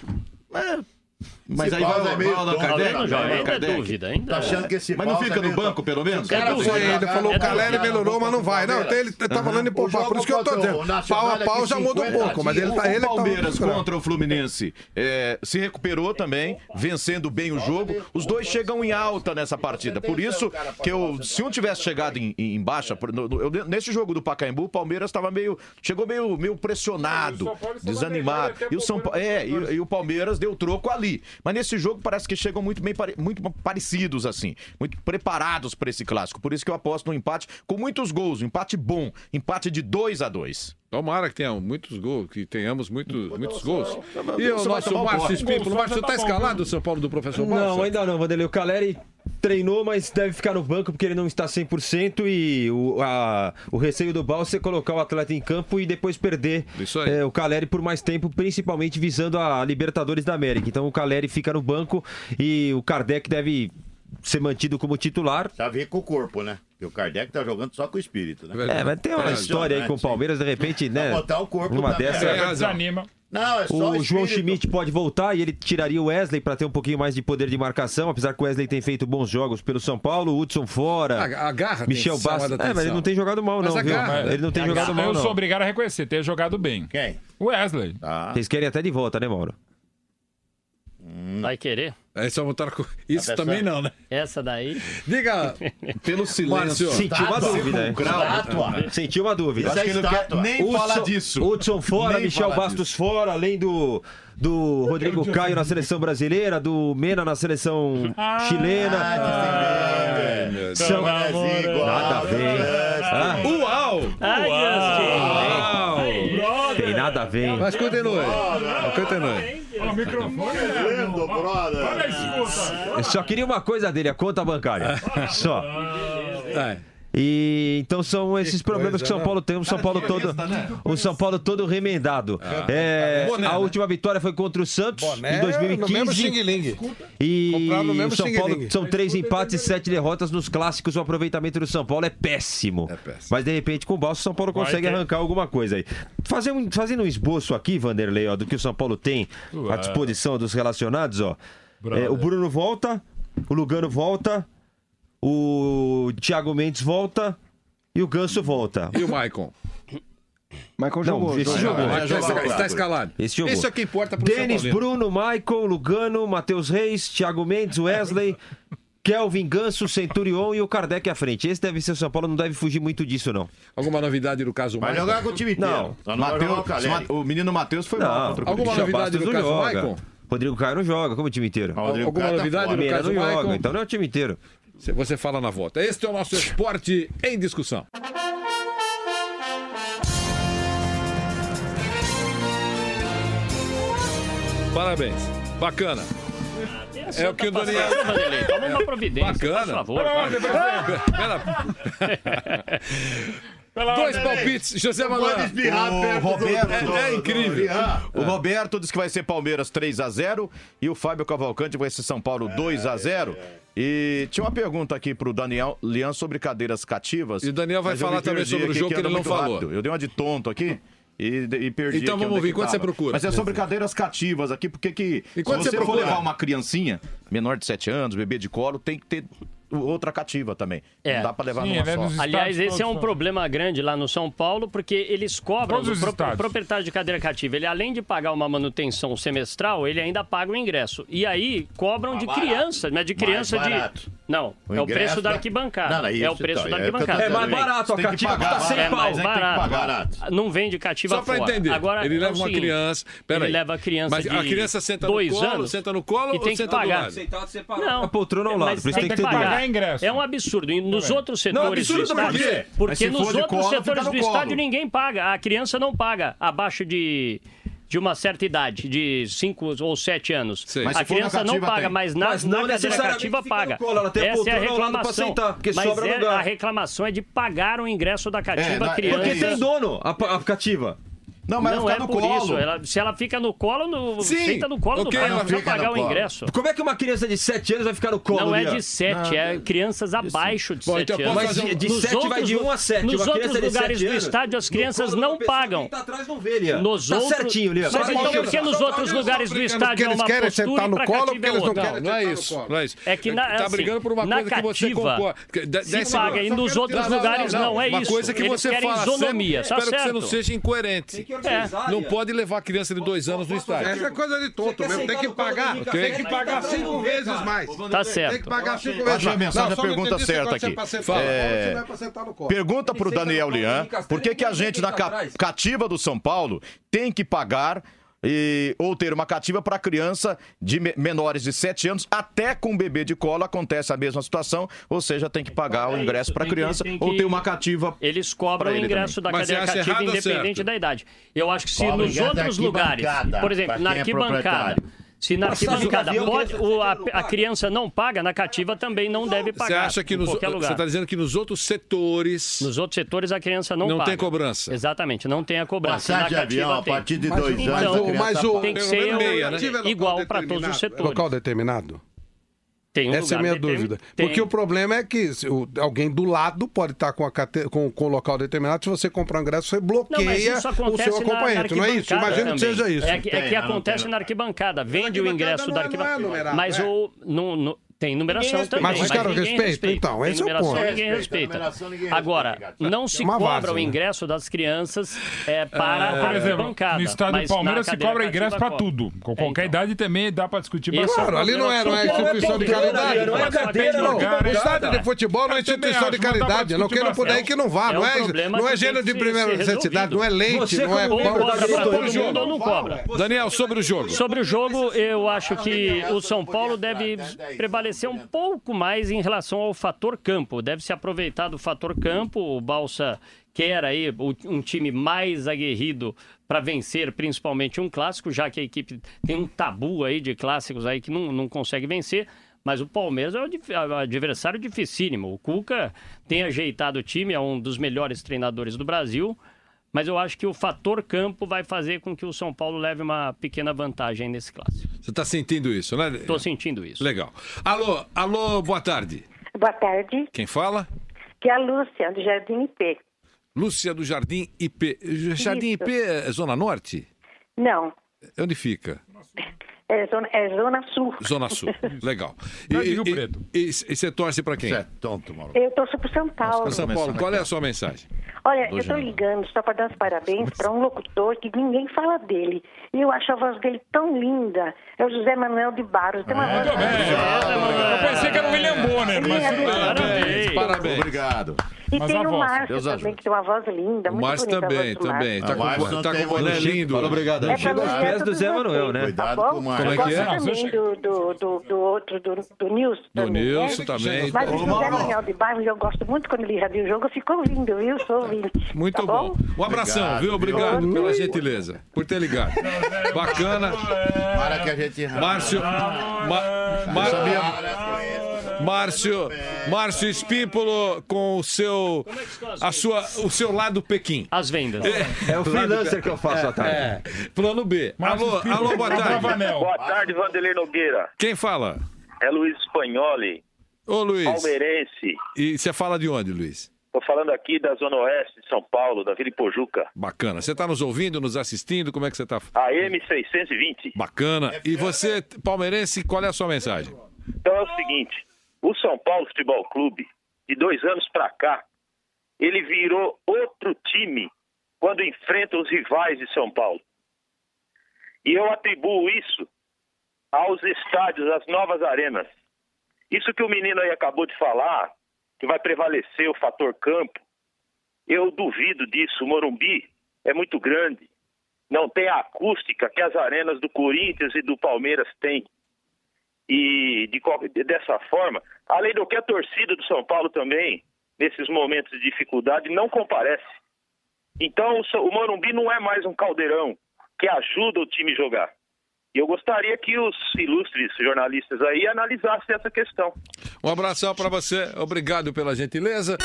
Mas aí vai o Kardec? Dúvida ainda. Tá achando que esse mas não fica no banco, pelo menos? Ele falou o Caleri melhorou, mas não vai. Não, então ele tá falando em poupar. Por isso que eu tô dizendo. Pau a pau já muda um pouco. Mas ele tá. O Palmeiras contra o Fluminense se recuperou também, vencendo bem o jogo. Os dois chegam em alta nessa partida. Por isso que se um tivesse chegado em baixa, nesse jogo do Pacaembu, o Palmeiras chegou meio pressionado, desanimado. E o Palmeiras deu troco ali. Mas nesse jogo parece que chegam muito parecidos assim, muito preparados para esse clássico. Por isso que eu aposto no empate com muitos gols, um empate bom, empate de 2-2. Tomara que tenhamos muitos gols, que tenhamos muitos gols. E o nosso Márcio Espímpolo, Márcio, tá escalado o São Paulo do professor Márcio? Não, ainda não, Vanderlei. O Caleri treinou, mas deve ficar no banco porque ele não está 100% e o receio do Balsa é colocar o atleta em campo e depois perder o Caleri por mais tempo, principalmente visando a Libertadores da América. Então o Caleri fica no banco e o Kardec deve ser mantido como titular. Já vê com o corpo, né? Porque o Kardec tá jogando só com o espírito, né? Mas tem uma história aí com o Palmeiras, de repente, né? Botar o corpo numa dessa. Desanima. Não, é só o João Schmidt pode voltar e ele tiraria o Wesley para ter um pouquinho mais de poder de marcação, apesar que o Wesley tem feito bons jogos pelo São Paulo, o Hudson fora, A Garra Michel Bastos. Mas ele não tem jogado mal, não, viu? Ele não tem jogado mal, não. Eu sou obrigado a reconhecer, ter jogado bem. Quem? O Wesley. Vocês querem até de volta, né, Mauro? Vai querer? Só botar isso também não, né? Essa daí. Diga, pelo silêncio. Sentiu uma dúvida, hein? Sentiu uma dúvida. Acho que ele não quer nem falar disso. Hudson fora, Michel Bastos fora, além do Rodrigo Caio na seleção brasileira, do Mena na seleção chilena. Nada a ver. Uau! Tem nada a ver. Mas continue. O microfone é lindo, brother. Olha, escuta. Eu só queria uma coisa dele, a conta bancária. Só. E então são esses problemas que o São Paulo tem, o São Paulo todo remendado. A última vitória foi contra o Santos em 2015. E o São Paulo são 3 empates e 7 derrotas nos clássicos. O aproveitamento do São Paulo é péssimo. Mas de repente com o Balso o São Paulo consegue arrancar alguma coisa aí. Fazendo um esboço aqui, Vanderlei, do que o São Paulo tem à disposição dos relacionados, o Bruno volta, o Lugano volta, o Thiago Mendes volta e o Ganso volta. E o Maicon? Maicon jogou. Esse jogou. Está escalado. Esse jogou. Isso é que importa pro São Paulo. Denis, Bruno, Maicon, Lugano, Matheus Reis, Thiago Mendes, Wesley, Kelvin, Ganso, Centurion e o Kardec à frente. Esse deve ser o São Paulo, não deve fugir muito disso, não. Alguma novidade no caso Vai jogar com o time inteiro. O menino Matheus foi mal contra o Alguma novidade no caso Maicon? Rodrigo Caio não joga, como o time inteiro. Alguma novidade no caso Maicon? Então não é o time inteiro. Você fala na volta. Este é o nosso Esporte em Discussão. Parabéns. Bacana. É o que o Daniel... Toma uma providência, bacana. por favor. Dois palpites, José Manuel. É incrível. O Roberto diz que vai ser Palmeiras 3-0 e o Fábio Cavalcante vai ser São Paulo 2-0. E tinha uma pergunta aqui pro Daniel Lian sobre cadeiras cativas. E o Daniel vai falar também sobre o jogo que ele não falou. Eu dei uma de tonto aqui. E perdi. Então vamos ouvir, enquanto você procura. Mas é sobre cadeiras cativas aqui, porque se você for levar uma criancinha menor de 7 anos, bebê de colo, tem que ter outra cativa também. Não dá pra levar numa só. Aliás, esse é um problema grande lá no São Paulo, porque eles cobram o proprietário de cadeira cativa. Ele, além de pagar uma manutenção semestral, ele ainda paga o ingresso. E aí cobram de criança, mas de criança de... Não, é o preço da arquibancada. É o preço da arquibancada. É mais barato, a cativa custa 100 pau. É mais barato. Não vende cativa fora. Só pra entender. Agora, ele leva uma criança... Ele leva a criança mas a criança senta no colo e tem que pagar. Não, a poltrona ao lado. Por isso tem que pagar ingresso. É um absurdo. E nos outros setores do estádio... Porque nos outros setores do estádio ninguém paga. A criança não paga abaixo de uma certa idade, de 5 ou 7 anos. A criança não paga, mas na cadeira cativa paga. Essa é a reclamação. Mas a reclamação é de pagar o ingresso da cativa criança. Porque tem dono a cativa. Não, mas não é por isso. Se ela fica no colo, senta no colo do pai, não precisa pagar o ingresso. Como é que uma criança de 7 anos vai ficar no colo? Não é de 7, é crianças abaixo de 7 anos. Mas de 7 vai de 1 a 7. Nos outros lugares do estádio, as crianças não pagam. Quem tá atrás não vê, Lia. Tá certinho, Lia. Mas então por que nos outros lugares do estádio é uma postura e pra cativa é outra? Não é isso. É que tá brigando por uma coisa que você concorda. Se paga, e nos outros lugares não é isso. Uma coisa que você fala isonomia. Espero que você não seja incoerente. Não pode levar a criança de 2 anos no estádio. Essa é coisa de tonto mesmo. Tem que pagar. Tem que pagar 5 vezes mais. Tá certo. Tem que pagar 5 vezes mais. Acho a mensagem, a pergunta certa aqui. Pergunta pro Daniel Lian, por que a gente na cativa do São Paulo tem que pagar ou ter uma cativa para criança de menores de 7 anos, até com bebê de colo acontece a mesma situação, ou seja, tem que pagar o ingresso para criança ou ter uma cativa. Eles cobram o ingresso da cadeira cativa independente da idade. Eu acho que se nos outros lugares, por exemplo, na arquibancada, se na arquibancada a criança não paga, na cativa também não deve pagar. Você acha que você está dizendo que nos outros setores... Nos outros setores a criança não paga. Não tem cobrança. Exatamente, não tem a cobrança. Passagem de avião a partir de 2 anos. Tem que ser igual para todos os setores. Local determinado? Essa é a minha dúvida. Porque o problema é que alguém do lado pode estar com o local determinado. Se você comprar um ingresso, você bloqueia o seu acompanhante. Não é isso? Imagino que seja isso. É que acontece na arquibancada. Vende o ingresso da arquibancada. Mas tem numeração também. Mas os caras respeitam? Então, esse é o ponto. Ninguém respeita. Agora, não se cobra o ingresso das crianças para a arquibancada. No estádio do Palmeiras se cobra ingresso para tudo. Com qualquer idade também dá para discutir bastante. Claro, ali não é instituição de caridade. Não é cadeira, não. O estádio de futebol não é instituição de caridade. Quem não puder ir que não vá. Não é gênero de primeira necessidade, não é leite, não é pão. Não cobra. Daniel, sobre o jogo. Sobre o jogo, eu acho que o São Paulo deve prevalecer um pouco mais em relação ao fator campo. Deve se aproveitar do fator campo. O Balsa quer aí um time mais aguerrido para vencer principalmente um clássico, já que a equipe tem um tabu aí de clássicos aí que não consegue vencer. Mas o Palmeiras é um adversário dificílimo. O Cuca tem ajeitado o time, é um dos melhores treinadores do Brasil. Mas eu acho que o fator campo vai fazer com que o São Paulo leve uma pequena vantagem nesse clássico. Você está sentindo isso, né? Estou sentindo isso. Legal. Alô, boa tarde. Boa tarde. Quem fala? Que é a Lúcia, do Jardim IP. Lúcia, do Jardim IP. Jardim IP é Zona Norte? Não. Onde fica? É Zona Sul. Zona Sul, legal. E você torce para quem? Eu torço pro São Paulo. São Paulo, qual é a sua mensagem? Olha, eu tô ligando só para dar os parabéns para um locutor que ninguém fala dele. E eu acho a voz dele tão linda. É o José Manuel de Barros. Tem uma voz... Eu pensei que era o William Bonner, mas parabéns. Obrigado. E tem o Márcio também, que tem uma voz linda, muito Márcio bonita. também. Tá com o boné lindo. Fala obrigado. Chega aos pés do Zé Manuel, né? Cuidado com o Márcio. Como é que é? Também do outro, do Nilson. Do Nilson também. Mas o José Manuel de Barros, eu gosto muito quando ele já viu o jogo, eu fico ouvindo, viu? Sou ouvinte. Muito bom. Um abração, viu? Obrigado pela gentileza, por ter ligado. Bacana. Para que a gente... Márcio Espímpolo com o seu lado Pequim. As vendas. É o freelancer que eu faço à tarde. Plano B. Alô, boa tarde. Boa tarde, Vanderlei Nogueira. Quem fala? É Luiz Spagnoli. Ô, Luiz. Palmeirense. E você fala de onde, Luiz? Estou falando aqui da Zona Oeste de São Paulo, da Vila Ipojuca. Bacana. Você está nos ouvindo, nos assistindo? Como é que você está? AM 620. Bacana. E você, palmeirense, qual é a sua mensagem? Então é o seguinte, o São Paulo Futebol Clube, de 2 anos para cá, ele virou outro time quando enfrenta os rivais de São Paulo. E eu atribuo isso aos estádios, às novas arenas. Isso que o menino aí acabou de falar, que vai prevalecer o fator campo, eu duvido disso. O Morumbi é muito grande, não tem a acústica que as arenas do Corinthians e do Palmeiras têm. E dessa forma, além do que a torcida do São Paulo também, nesses momentos de dificuldade, não comparece. Então o Morumbi não é mais um caldeirão que ajuda o time a jogar. E eu gostaria que os ilustres jornalistas aí analisassem essa questão. Um abração para você, obrigado pela gentileza.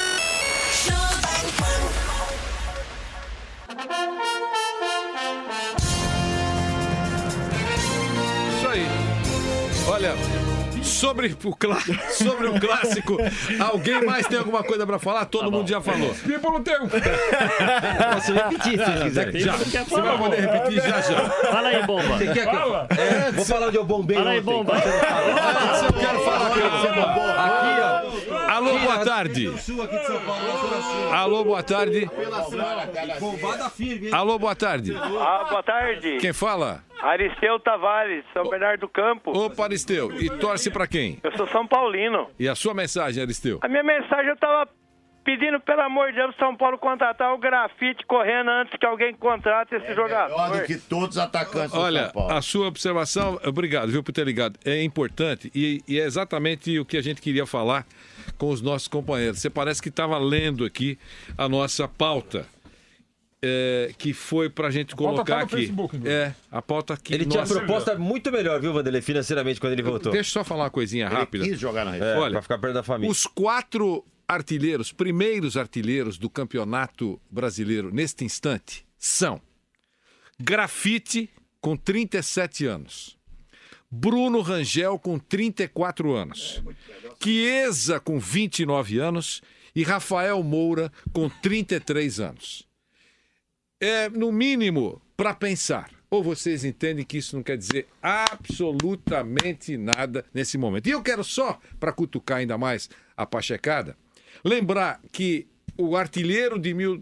Isso aí. Olha, sobre o clássico, alguém mais tem alguma coisa para falar? Todo mundo já falou. Pípolo tem. Posso repetir se você quiser. Já. Você vai poder repetir já. Fala aí, Bomba. Você quer que eu... Vou falar onde eu bombei. Fala aí, Bomba. Eu quero falar aqui, ó. Alô, boa tarde. Alô, boa tarde. Alô, boa tarde. Boa tarde. Quem fala? Aristeu Tavares, São Bernardo do Campo. Opa, Aristeu. E torce pra quem? Eu sou São Paulino. E a sua mensagem, Aristeu? A minha mensagem, eu tava pedindo, pelo amor de Deus, São Paulo contratar o Grafite correndo antes que alguém contrate esse jogador. Melhor do que todos os atacantes do Olha, São Paulo. a sua observação, obrigado, viu, por ter ligado. É importante e é exatamente o que a gente queria falar com os nossos companheiros. Você parece que estava lendo aqui a nossa pauta. Que foi pra gente colocar aqui. Facebook, a pauta aqui. Ele tinha uma proposta muito melhor, viu, Vanderlei, financeiramente, quando ele voltou. Deixa eu só falar uma coisinha rápida. Ele quis jogar na rede. Olha, pra ficar perto da família. Os 4 artilheiros, primeiros artilheiros do Campeonato Brasileiro neste instante são Grafite, com 37 anos. Bruno Rangel com 34 anos, Chiesa com 29 anos e Rafael Moura com 33 anos. É, no mínimo, para pensar. Ou vocês entendem que isso não quer dizer absolutamente nada nesse momento. E eu quero só, para cutucar ainda mais a pachecada, lembrar que o artilheiro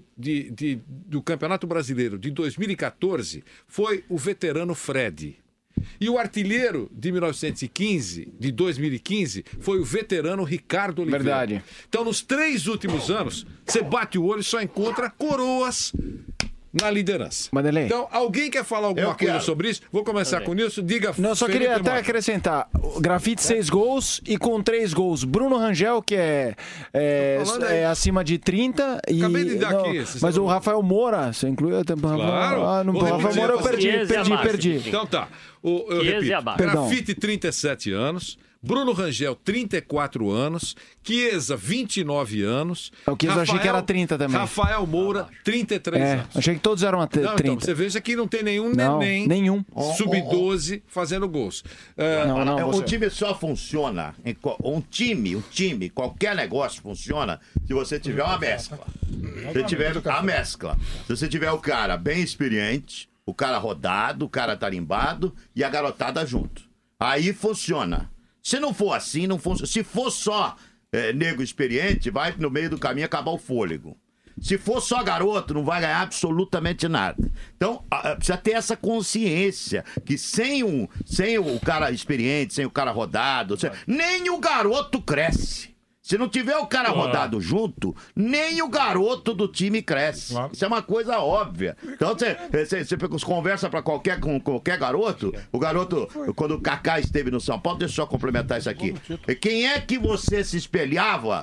do Campeonato Brasileiro de 2014 foi o veterano Fred. E o artilheiro de 1915, de 2015, foi o veterano Ricardo Oliveira. Verdade. Então, nos 3 últimos anos, você bate o olho e só encontra coroas na liderança. Madelei. Então, alguém quer falar alguma coisa sobre isso? Vou começar com o Nilson. Diga. Não, só queria até acrescentar. O Grafite 6 gols e com 3 gols. Bruno Rangel, que é acima de 30. Acabei de dar aqui. Mas o Rafael Moura, você inclui? Claro. O Rafael Moura eu perdi. Então tá. Eu repito. Grafite, 37 anos. Bruno Rangel, 34 anos. Chiesa, 29 anos. O Chiesa eu achei que era 30 também. Rafael Moura, 33 anos. Achei que todos eram 30. Não, então, você veja que não tem nenhum nenhum sub-12 fazendo gols. O time só funciona, um time, qualquer negócio funciona se você tiver uma mescla. Se tiver a mescla. Se você tiver o cara bem experiente, o cara rodado, o cara tarimbado e a garotada junto. Aí funciona. Se não for assim, não funciona. Se for só nego experiente, vai no meio do caminho acabar o fôlego. Se for só garoto, não vai ganhar absolutamente nada. Então, precisa ter essa consciência que sem o cara experiente, sem o cara rodado, nem o garoto cresce. Se não tiver o cara rodado junto, nem o garoto do time cresce. Isso é uma coisa óbvia. Então, você conversa com qualquer garoto, o garoto, quando o Kaká esteve no São Paulo, deixa eu só complementar isso aqui. Quem é que você se espelhava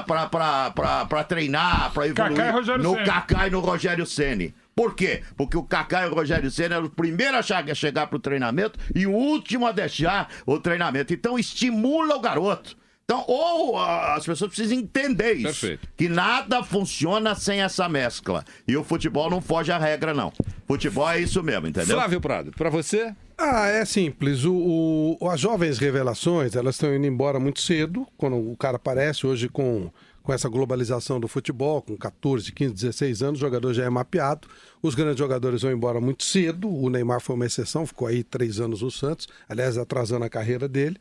pra treinar, pra evoluir no Kaká e no Rogério Ceni? Por quê? Porque o Kaká e o Rogério Ceni eram os primeiros a chegar pro treinamento e o último a deixar o treinamento. Então, estimula o garoto. Então, as pessoas precisam entender isso. Perfeito. Que nada funciona sem essa mescla. E o futebol não foge à regra, não. Futebol é isso mesmo, entendeu? Flávio Prado, pra você? É simples. As jovens revelações, elas estão indo embora muito cedo, quando o cara aparece hoje com essa globalização do futebol, com 14, 15, 16 anos, o jogador já é mapeado. Os grandes jogadores vão embora muito cedo. O Neymar foi uma exceção, ficou aí 3 anos no Santos, aliás, atrasando a carreira dele.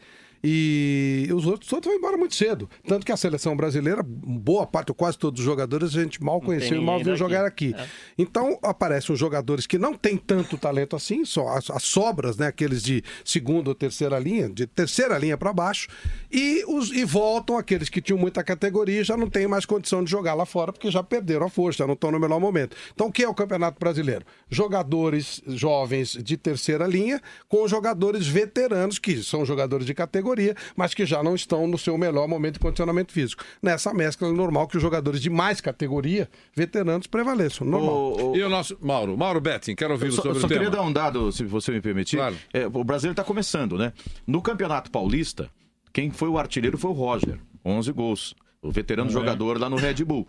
E os outros vão embora muito cedo. Tanto que a seleção brasileira, boa parte, quase todos os jogadores, a gente mal conheceu e mal viu jogar aqui. Então, aparecem os jogadores que não têm tanto talento assim, só as sobras, né? Aqueles de segunda ou terceira linha, de terceira linha para baixo, e voltam aqueles que tinham muita categoria e já não têm mais condição de jogar lá fora, porque já perderam a força, já não estão no melhor momento. Então, o que é o Campeonato Brasileiro? Jogadores jovens de terceira linha com jogadores veteranos, que são jogadores de categoria, mas que já não estão no seu melhor momento de condicionamento físico. Nessa mescla é normal que os jogadores de mais categoria, veteranos, prevaleçam. Normal. E o nosso Mauro Betting, quero ouvir sobre o tema. Só queria dar um dado, se você me permitir. Claro. O brasileiro está começando, né? No Campeonato Paulista, quem foi o artilheiro foi o Roger, 11 gols. O veterano jogador lá no Red Bull.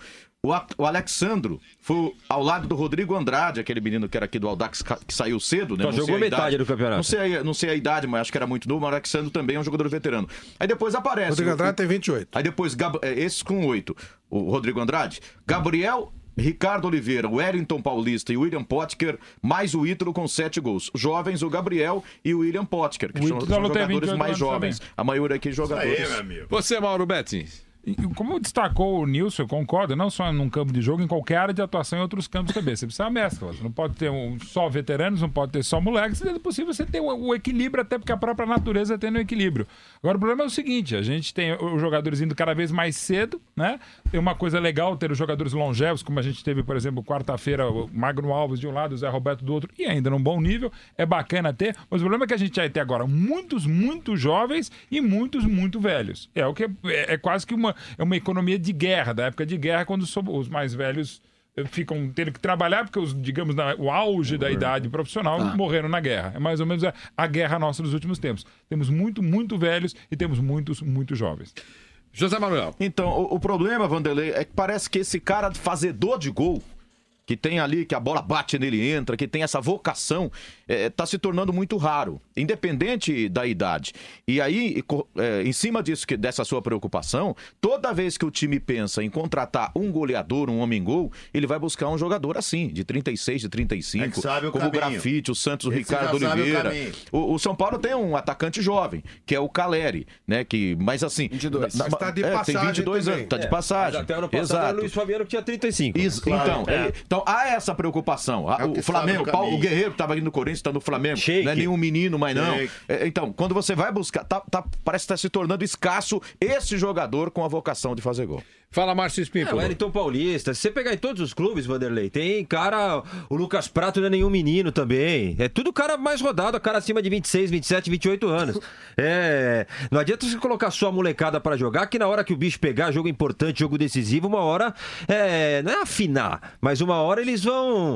O Alexandro foi ao lado do Rodrigo Andrade, aquele menino que era aqui do Audax, que saiu cedo, né? Só jogou metade do campeonato. Não sei a idade, mas acho que era muito novo. O Alexandro também é um jogador veterano. Aí depois aparece... Rodrigo Andrade tem 28. Aí depois, esses com 8. O Rodrigo Andrade, Gabriel, Ricardo Oliveira, o Wellington Paulista e o William Potker, mais o Ítalo com 7 gols. Jovens, o Gabriel e o William Potker, que são jogadores mais jovens. Também. A maioria aqui jogadores. Aí, meu amigo. Você, Mauro Betting. Como destacou o Nilson, eu concordo, não só num campo de jogo, em qualquer área de atuação em outros campos também. Você precisa mescla. Você não pode ter só veteranos, não pode ter só moleques. Se é possível você ter o equilíbrio, até porque a própria natureza tem um equilíbrio. Agora, o problema é o seguinte, a gente tem os jogadores indo cada vez mais cedo, né? Tem uma coisa legal ter os jogadores longevos, como a gente teve, por exemplo, quarta-feira, o Magno Alves de um lado, o Zé Roberto do outro, e ainda num bom nível. É bacana ter, mas o problema é que a gente vai ter agora muitos, muito jovens e muitos, muito velhos. É o que é quase que uma economia de guerra, da época de guerra, quando os mais velhos ficam tendo que trabalhar, porque digamos, o auge da idade profissional morreram na guerra. É mais ou menos a guerra nossa dos últimos tempos. Temos muito velhos e temos muitos, muito jovens. José Manuel. Então, o problema, Vanderlei, é que parece que esse cara fazedor de gol, que tem ali, que a bola bate nele e entra, que tem essa vocação, está se tornando muito raro, independente da idade. E aí, em cima disso, dessa sua preocupação, toda vez que o time pensa em contratar um goleador, um homem-gol, ele vai buscar um jogador assim, de 36, de 35, como o Grafite, o Santos, o Ricardo Oliveira. O São Paulo tem um atacante jovem, que é o Caleri, né? Mas assim... 22. Está de passagem tem 22 também. anos, está de passagem. Mas até ano passado era o Luiz Fabiano que tinha 35. Então, há essa preocupação. O Flamengo, o Guerreiro que estava aqui no Corinthians, está no Flamengo. Não é nenhum menino, mas não. Então, quando você vai buscar, parece que está se tornando escasso esse jogador com a vocação de fazer gol. Fala, Márcio Espíndola. O Wellington Paulista. Se você pegar em todos os clubes, Vanderlei, tem cara... O Lucas Prato não é nenhum menino também. É tudo cara mais rodado, cara acima de 26, 27, 28 anos. Não adianta você colocar só a molecada pra jogar, que na hora que o bicho pegar, jogo importante, jogo decisivo, uma hora... não é afinar, mas uma hora eles vão...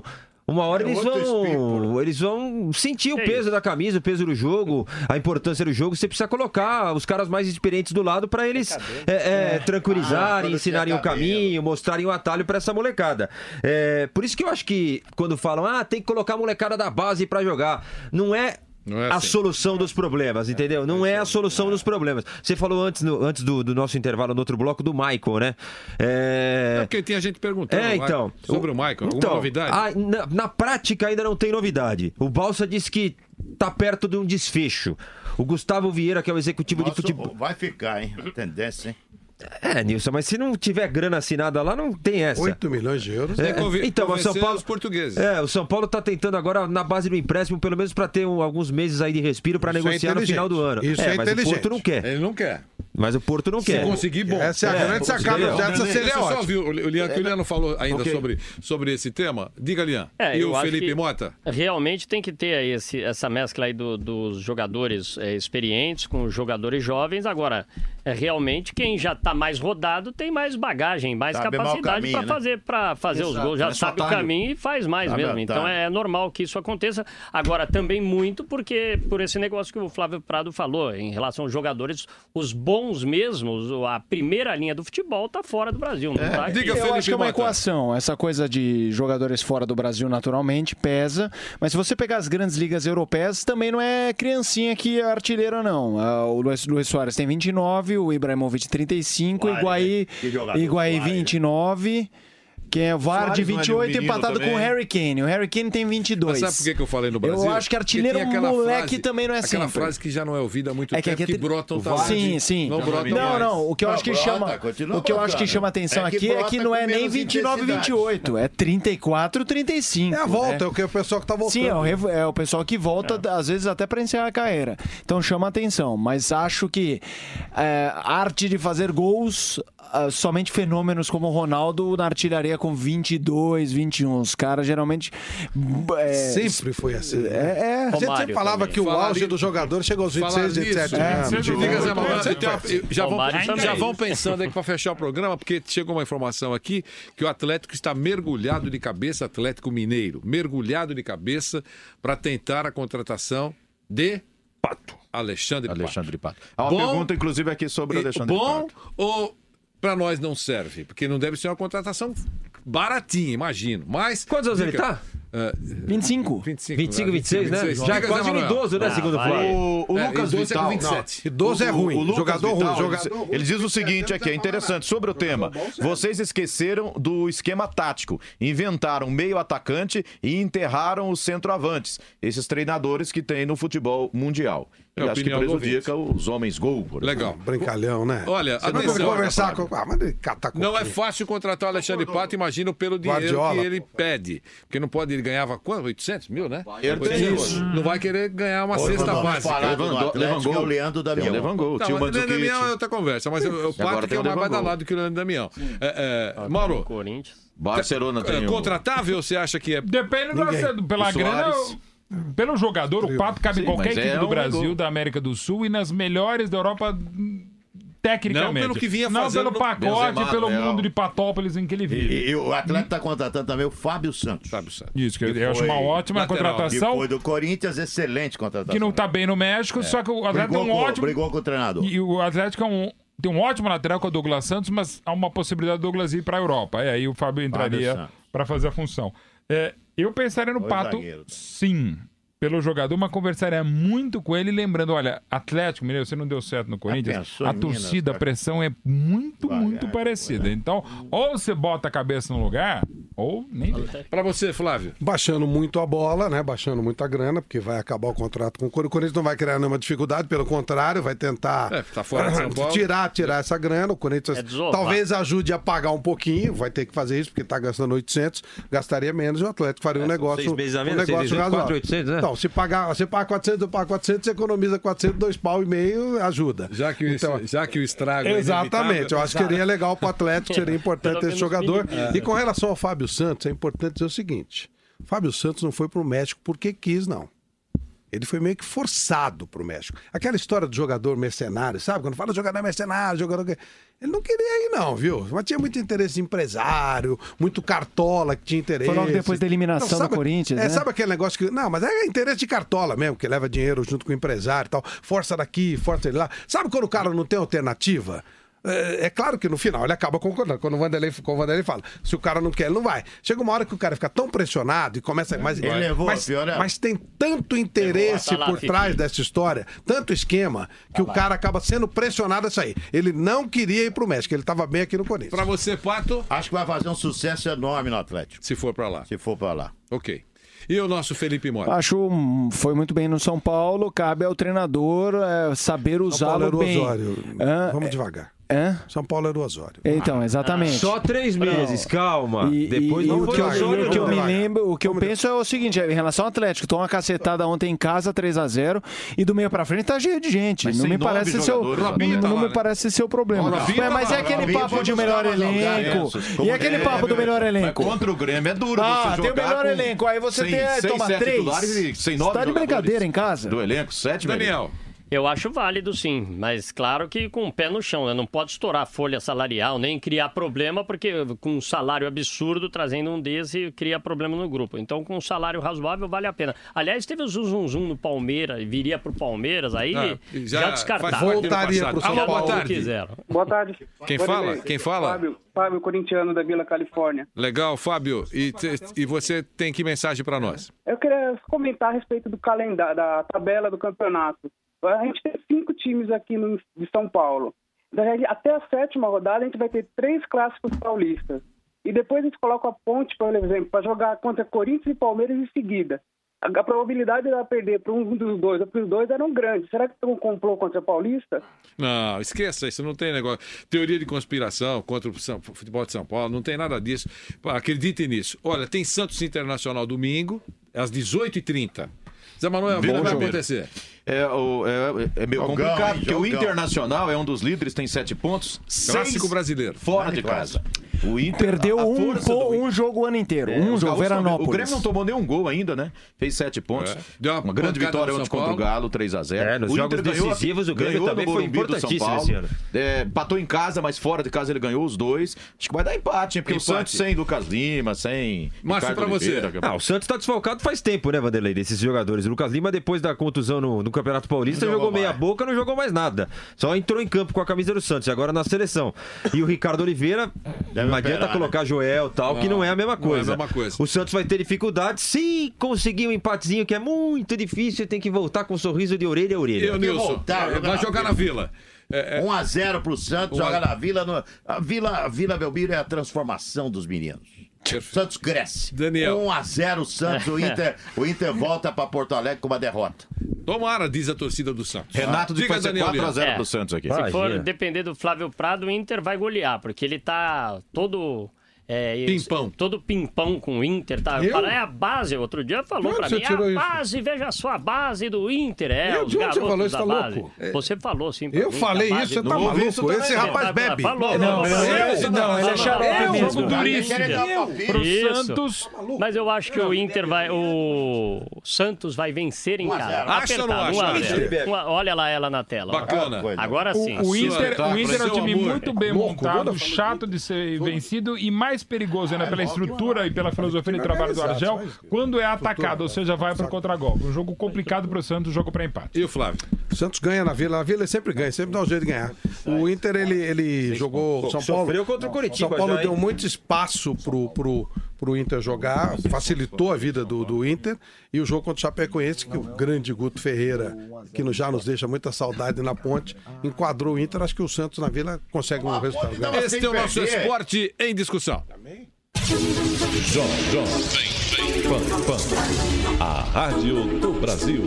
eles vão sentir o peso da camisa, o peso do jogo, a importância do jogo. Você precisa colocar os caras mais experientes do lado para eles tranquilizarem, ensinarem o caminho, mostrarem o atalho para essa molecada. Por isso que eu acho que quando falam, tem que colocar a molecada da base para jogar, não é a solução dos problemas, entendeu? Não é a solução dos problemas. Você falou antes do nosso intervalo, no outro bloco, do Michael, né? Porque tem a gente perguntando sobre o Michael. Alguma novidade? Na prática ainda não tem novidade. O Balsa disse que tá perto de um desfecho. O Gustavo Vieira, que é o executivo de futebol... Vai ficar, hein? A tendência, hein? Nilson, mas se não tiver grana assinada lá, não tem essa. 8 milhões de euros. Então, o São Paulo, os portugueses. O São Paulo tá tentando agora, na base do empréstimo, pelo menos para ter alguns meses aí de respiro para negociar no final do ano. Isso mas o Porto não quer. Ele não quer. Mas o Porto não quer. Se conseguir, bom. Essa é a grande sacada dessa seria Você ótima. só viu, o Lian falou ainda sobre esse tema. Diga, Lian. E o Felipe Mota? Realmente tem que ter aí essa mescla aí dos jogadores experientes com os jogadores jovens. Agora, realmente, quem já está mais rodado tem mais bagagem, mais capacidade para fazer os gols. Já sabe o caminho e faz mais mesmo. Então é normal que isso aconteça. Agora, também muito porque por esse negócio que o Flávio Prado falou, em relação aos jogadores, os bons mesmos, a primeira linha do futebol está fora do Brasil. Não tá? Eu acho que é uma equação. Essa coisa de jogadores fora do Brasil naturalmente pesa, mas se você pegar as grandes ligas europeias, também não é criancinha que é artilheiro, não. O Luis Soares tem 29, o Ibrahimovic 35, Higuaín 29... Que é o Vardy 28 empatado com o Harry Kane. O Harry Kane tem 22. Mas sabe por que eu falei no Brasil? Eu acho que artilheiro moleque também não é sempre. Aquela frase que já não é ouvida há muito tempo, que brotam talento. Sim. Não brotam mais. Não. O que eu acho que chama atenção aqui é que não é nem 29, 28. É 34, 35. É a volta, é o que o pessoal que tá voltando. Sim, é o pessoal que volta, às vezes até para encerrar a carreira. Então chama atenção. Mas acho que a arte de fazer gols... somente fenômenos como o Ronaldo na artilharia com 22, 21. Os caras geralmente... Sempre foi assim. A gente sempre falava que o auge do jogador chegou aos 26, 27 anos. Já vão pensando aí para fechar o programa, porque chegou uma informação aqui que o Atlético está mergulhado de cabeça, Atlético Mineiro, mergulhado de cabeça para tentar a contratação de Alexandre Pato. Há uma pergunta, inclusive, aqui sobre o Alexandre Pato. Ou... Para nós não serve, porque não deve ser uma contratação baratinha, imagino. Mas quantos anos ele tá? 25, 26, né? Já é quase um idoso, né? Segundo o Flávio. O Lucas Vital... é com 27. Idoso é ruim. O jogador ruim. Ele diz o seguinte aqui, é interessante, sobre o tema. Vocês esqueceram do esquema tático. Inventaram meio atacante e enterraram os centroavantes. Esses treinadores que tem no futebol mundial. Eu acho que prejudica os homens gol. Legal. Brincalhão, né? Olha, atenção. Conversar com... Não é fácil contratar o Alexandre Pato, imagino, pelo dinheiro que ele pede. Porque não pode, ele ganhava quanto? 800 mil, né? Não vai querer ganhar uma cesta básica. Levangou o Leandro Damião. O Leandro Damião é outra conversa, mas o Pato que é mais badalado que o Leandro Damião. Mauro, Barcelona tem contratável, você acha que é... Depende pela grana... Pelo jogador, o Pato cabe em qualquer equipe do Brasil, da América do Sul e nas melhores da Europa tecnicamente. Não pelo que vinha fazendo. Não pelo pacote, pelo mundo de Patópolis em que ele vive. E o Atlético está contratando também o Fábio Santos. Isso, que eu acho uma ótima contratação. Que foi do Corinthians, excelente contratação. Que não está bem no México, só que o Atlético é um ótimo... Brigou com o treinador. E o Atlético tem um ótimo lateral com o Douglas Santos, mas há uma possibilidade do Douglas ir para a Europa. E aí o Fábio entraria para fazer a função. Eu pensaria no Pato, sim, pelo jogador, mas conversaria muito com ele, lembrando, olha, Atlético Mineiro, você não deu certo no Corinthians, a torcida, a pressão é muito parecida. Então, ou você bota a cabeça no lugar, ou nem Para você, Flávio. Baixando muito a bola, né? Baixando muito a grana, porque vai acabar o contrato com o Corinthians. O Corinthians não vai criar nenhuma dificuldade, pelo contrário, vai tentar tá fora de São Paulo. tirar essa grana. O Corinthians talvez ajude a pagar um pouquinho, vai ter que fazer isso, porque está gastando 800, gastaria menos, e o Atlético faria um negócio, 6 meses a menos, razoável. 4.800, né? Então, você paga 400, eu pago 400, você economiza 400, 2,5 pau, ajuda. Já que o estrago exatamente, eu acho que seria legal para o Atlético, seria importante esse jogador. E com relação ao Fábio Santos, é importante dizer o seguinte, Fábio Santos não foi para o México porque quis, não. Ele foi meio que forçado pro México. Aquela história do jogador mercenário, sabe? Quando fala jogador mercenário, jogador... Ele não queria ir, não, viu? Mas tinha muito interesse de empresário, muito cartola que tinha interesse. Foi logo depois da eliminação do Corinthians, né? Sabe aquele negócio que... Não, mas é interesse de cartola mesmo, que leva dinheiro junto com o empresário e tal. Força daqui, força de lá. Sabe quando o cara não tem alternativa? É claro que no final ele acaba concordando. Quando o Vanderlei fala, se o cara não quer, ele não vai. Chega uma hora que o cara fica tão pressionado e começa... Mas tem tanto interesse por trás dessa história, tanto esquema, que o cara acaba sendo pressionado a sair. Ele não queria ir pro México, ele estava bem aqui no Corinthians. Pra você, Pato? Acho que vai fazer um sucesso enorme no Atlético. Se for pra lá. Se for pra lá. Ok. E o nosso Felipe Mota? Acho foi muito bem no São Paulo, cabe ao treinador saber usá-lo bem. Vamos devagar. São Paulo era o Osório. Então, exatamente. Só 3 meses, calma. Depois não foi o que eu me lembro, o que eu penso é o seguinte, em relação ao Atlético, toma uma cacetada ontem em casa, 3-0, e do meio pra frente tá cheio de gente. Não me parece ser o problema. Mas é aquele papo de melhor elenco. E aquele papo do melhor elenco. Contra o Grêmio é duro você jogar. Tem o melhor elenco, aí você toma 3. Você tá de brincadeira em casa? Do elenco, 7, Daniel. Eu acho válido, sim, mas claro que com o pé no chão, né? Não pode estourar a folha salarial, nem criar problema, porque com um salário absurdo, trazendo um desse, cria problema no grupo. Então, com um salário razoável, vale a pena. Aliás, teve o zum no Palmeiras, viria pro Palmeiras, aí já descartava. Voltaria pro São Paulo. Boa tarde. Boa tarde. Quem fala? Fábio, corintiano da Vila Califórnia. Legal, Fábio. E você tem que mensagem para nós? Eu queria comentar a respeito do calendário, da tabela do campeonato. A gente tem 5 times aqui de São Paulo. Até a 7ª rodada, a gente vai ter 3 clássicos paulistas. E depois a gente coloca a ponte, por exemplo, para jogar contra Corinthians e Palmeiras em seguida. A probabilidade de ela perder para um dos dois ou para os dois eram grandes. Será que não comprou contra o Paulista? Não, esqueça, isso não tem negócio. Teoria de conspiração contra o futebol de São Paulo, não tem nada disso. Acredite nisso. Olha, tem Santos Internacional domingo, às 18h30. Zé Manuel, o que vai acontecer? É meio complicado, porque o Internacional é um dos líderes, tem 7 pontos. Clássico brasileiro. Fora de casa. O Inter perdeu um jogo o ano inteiro. Veranópolis. O Grêmio não tomou nenhum gol ainda, né? Fez 7 pontos. Deu uma grande vitória ontem contra o Galo, 3-0. Nos jogos decisivos, o Grêmio também foi importantíssimo esse ano. Empatou em casa, mas fora de casa ele ganhou os 2. Acho que vai dar empate, hein? Porque o Santos sem Lucas Lima, sem... Márcio, pra você. O Santos tá desfalcado faz tempo, né, Vanderlei, desses jogadores. O Lucas Lima, depois da contusão no Campeonato Paulista, jogou meia boca, não jogou mais nada. Só entrou em campo com a camisa do Santos, e agora na seleção. E o Ricardo Oliveira, não adianta colocar Joel e tal, que não é a mesma coisa. O Santos vai ter dificuldade, se conseguir um empatezinho, que é muito difícil, tem que voltar com um sorriso de orelha a orelha. Eu, Nilson, vai jogar na Vila. 1-0 pro Santos, joga na Vila. A Vila Belmiro é a transformação dos meninos. Santos cresce. Daniel. 1-0 Santos, o Inter volta para Porto Alegre com uma derrota. Tomara, diz a torcida do Santos. Renato diz que vai ser 4-0 pro Santos aqui. Se for depender do Flávio Prado, o Inter vai golear, porque ele tá todo... pimpão. Todo pimpão com o Inter, tá? É a base, outro dia falou pra mim, base, veja só a base do Inter, os garotos falou, da base. Louco? Você falou sim pra mim. Eu falei isso, você tá maluco? Esse rapaz bebe. Falou, não, ele é xarope mesmo. Pro Santos. Mas eu acho que o Inter vai, o Santos vai vencer em casa. Acha ou não acha? Olha lá ela na tela. Bacana. Agora sim. O Inter é um time muito bem montado, chato de ser vencido e mais perigoso, né, pela estrutura e pela filosofia de trabalho do Argel, quando é atacado, ou seja, vai para contra-golpe. Um jogo complicado para o Santos, um jogo para empate. E o Flávio? O Santos ganha na Vila ele sempre ganha, sempre dá um jeito de ganhar. O Inter, ele jogou... São Paulo sofreu contra o Curitiba. São Paulo deu muito espaço pro Inter jogar, facilitou a vida do Inter, e o jogo contra o Chapecoense, que o grande Guto Ferreira, que já nos deixa muita saudade na Ponte, enquadrou o Inter. Acho que o Santos na Vila consegue um resultado. Este é o nosso Esporte em Discussão. Pan. A Rádio do Brasil.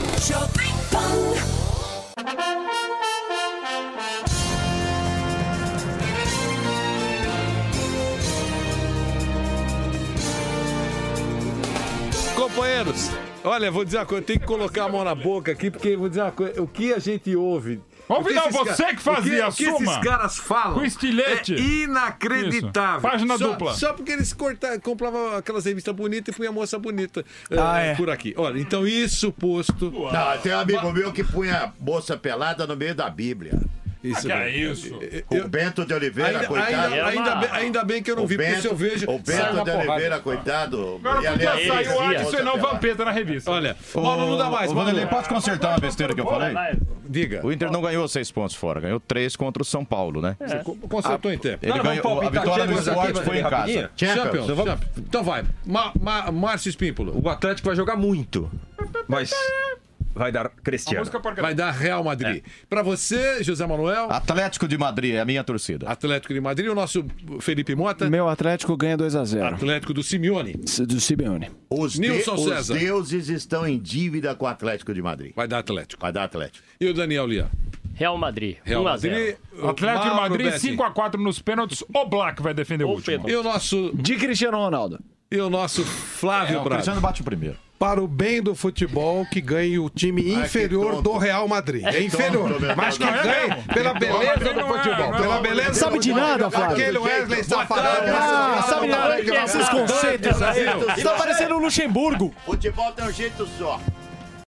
Companheiros, olha, vou dizer uma coisa, tem que colocar a mão na boca aqui, porque vou dizer uma coisa, o que a gente ouve... Ouve não, você que fazia, o que esses caras falam com estilete. É inacreditável. Isso. Página dupla. Só porque eles compravam aquelas revistas bonitas e punha moça bonita por aqui. Olha, então isso posto... Não, tem um amigo meu que punha moça pelada no meio da Bíblia. Isso, é isso. O Bento de Oliveira, coitado. Ainda bem que eu não vi, porque se eu vejo... O Bento de Oliveira, coitado. Agora podia sair o Alisson e não Vampeta na revista. Olha, não dá mais. Vanderlei, posso consertar uma besteira que eu falei? Diga. O Inter não ganhou 6 pontos fora, ganhou 3 contra o São Paulo, né? Você consertou em tempo. Ele ganhou, a vitória do Sport foi em casa. Champions. Então vai. Márcio Espímpolo. O Atlético vai jogar muito, mas... vai dar Cristiano. Vai dar Real Madrid. Pra você, José Manuel? Atlético de Madrid, é a minha torcida. Atlético de Madrid. O nosso Felipe Mota? Meu Atlético ganha 2-0. Atlético do Simeone. Do Simeone. Nilson César. Os deuses estão em dívida com o Atlético de Madrid. Vai dar Atlético. Vai dar Atlético. E o Daniel Lian? Real Madrid. Real Madrid. Atlético de Madrid, 5-4 nos pênaltis. O Black vai defender o último. E o nosso... De Cristiano Ronaldo. E o nosso Flávio Braga. O Cristiano bate o primeiro. Para o bem do futebol, que ganhe o time inferior do Real Madrid. É inferior, mas que ganhe pela beleza do futebol. Pela beleza. Sabe de nada, Flávio. Aquele Wesley Safadão. Sabe nada. Esses conceitos aí. Está parecendo o Luxemburgo. Futebol tem um jeito só.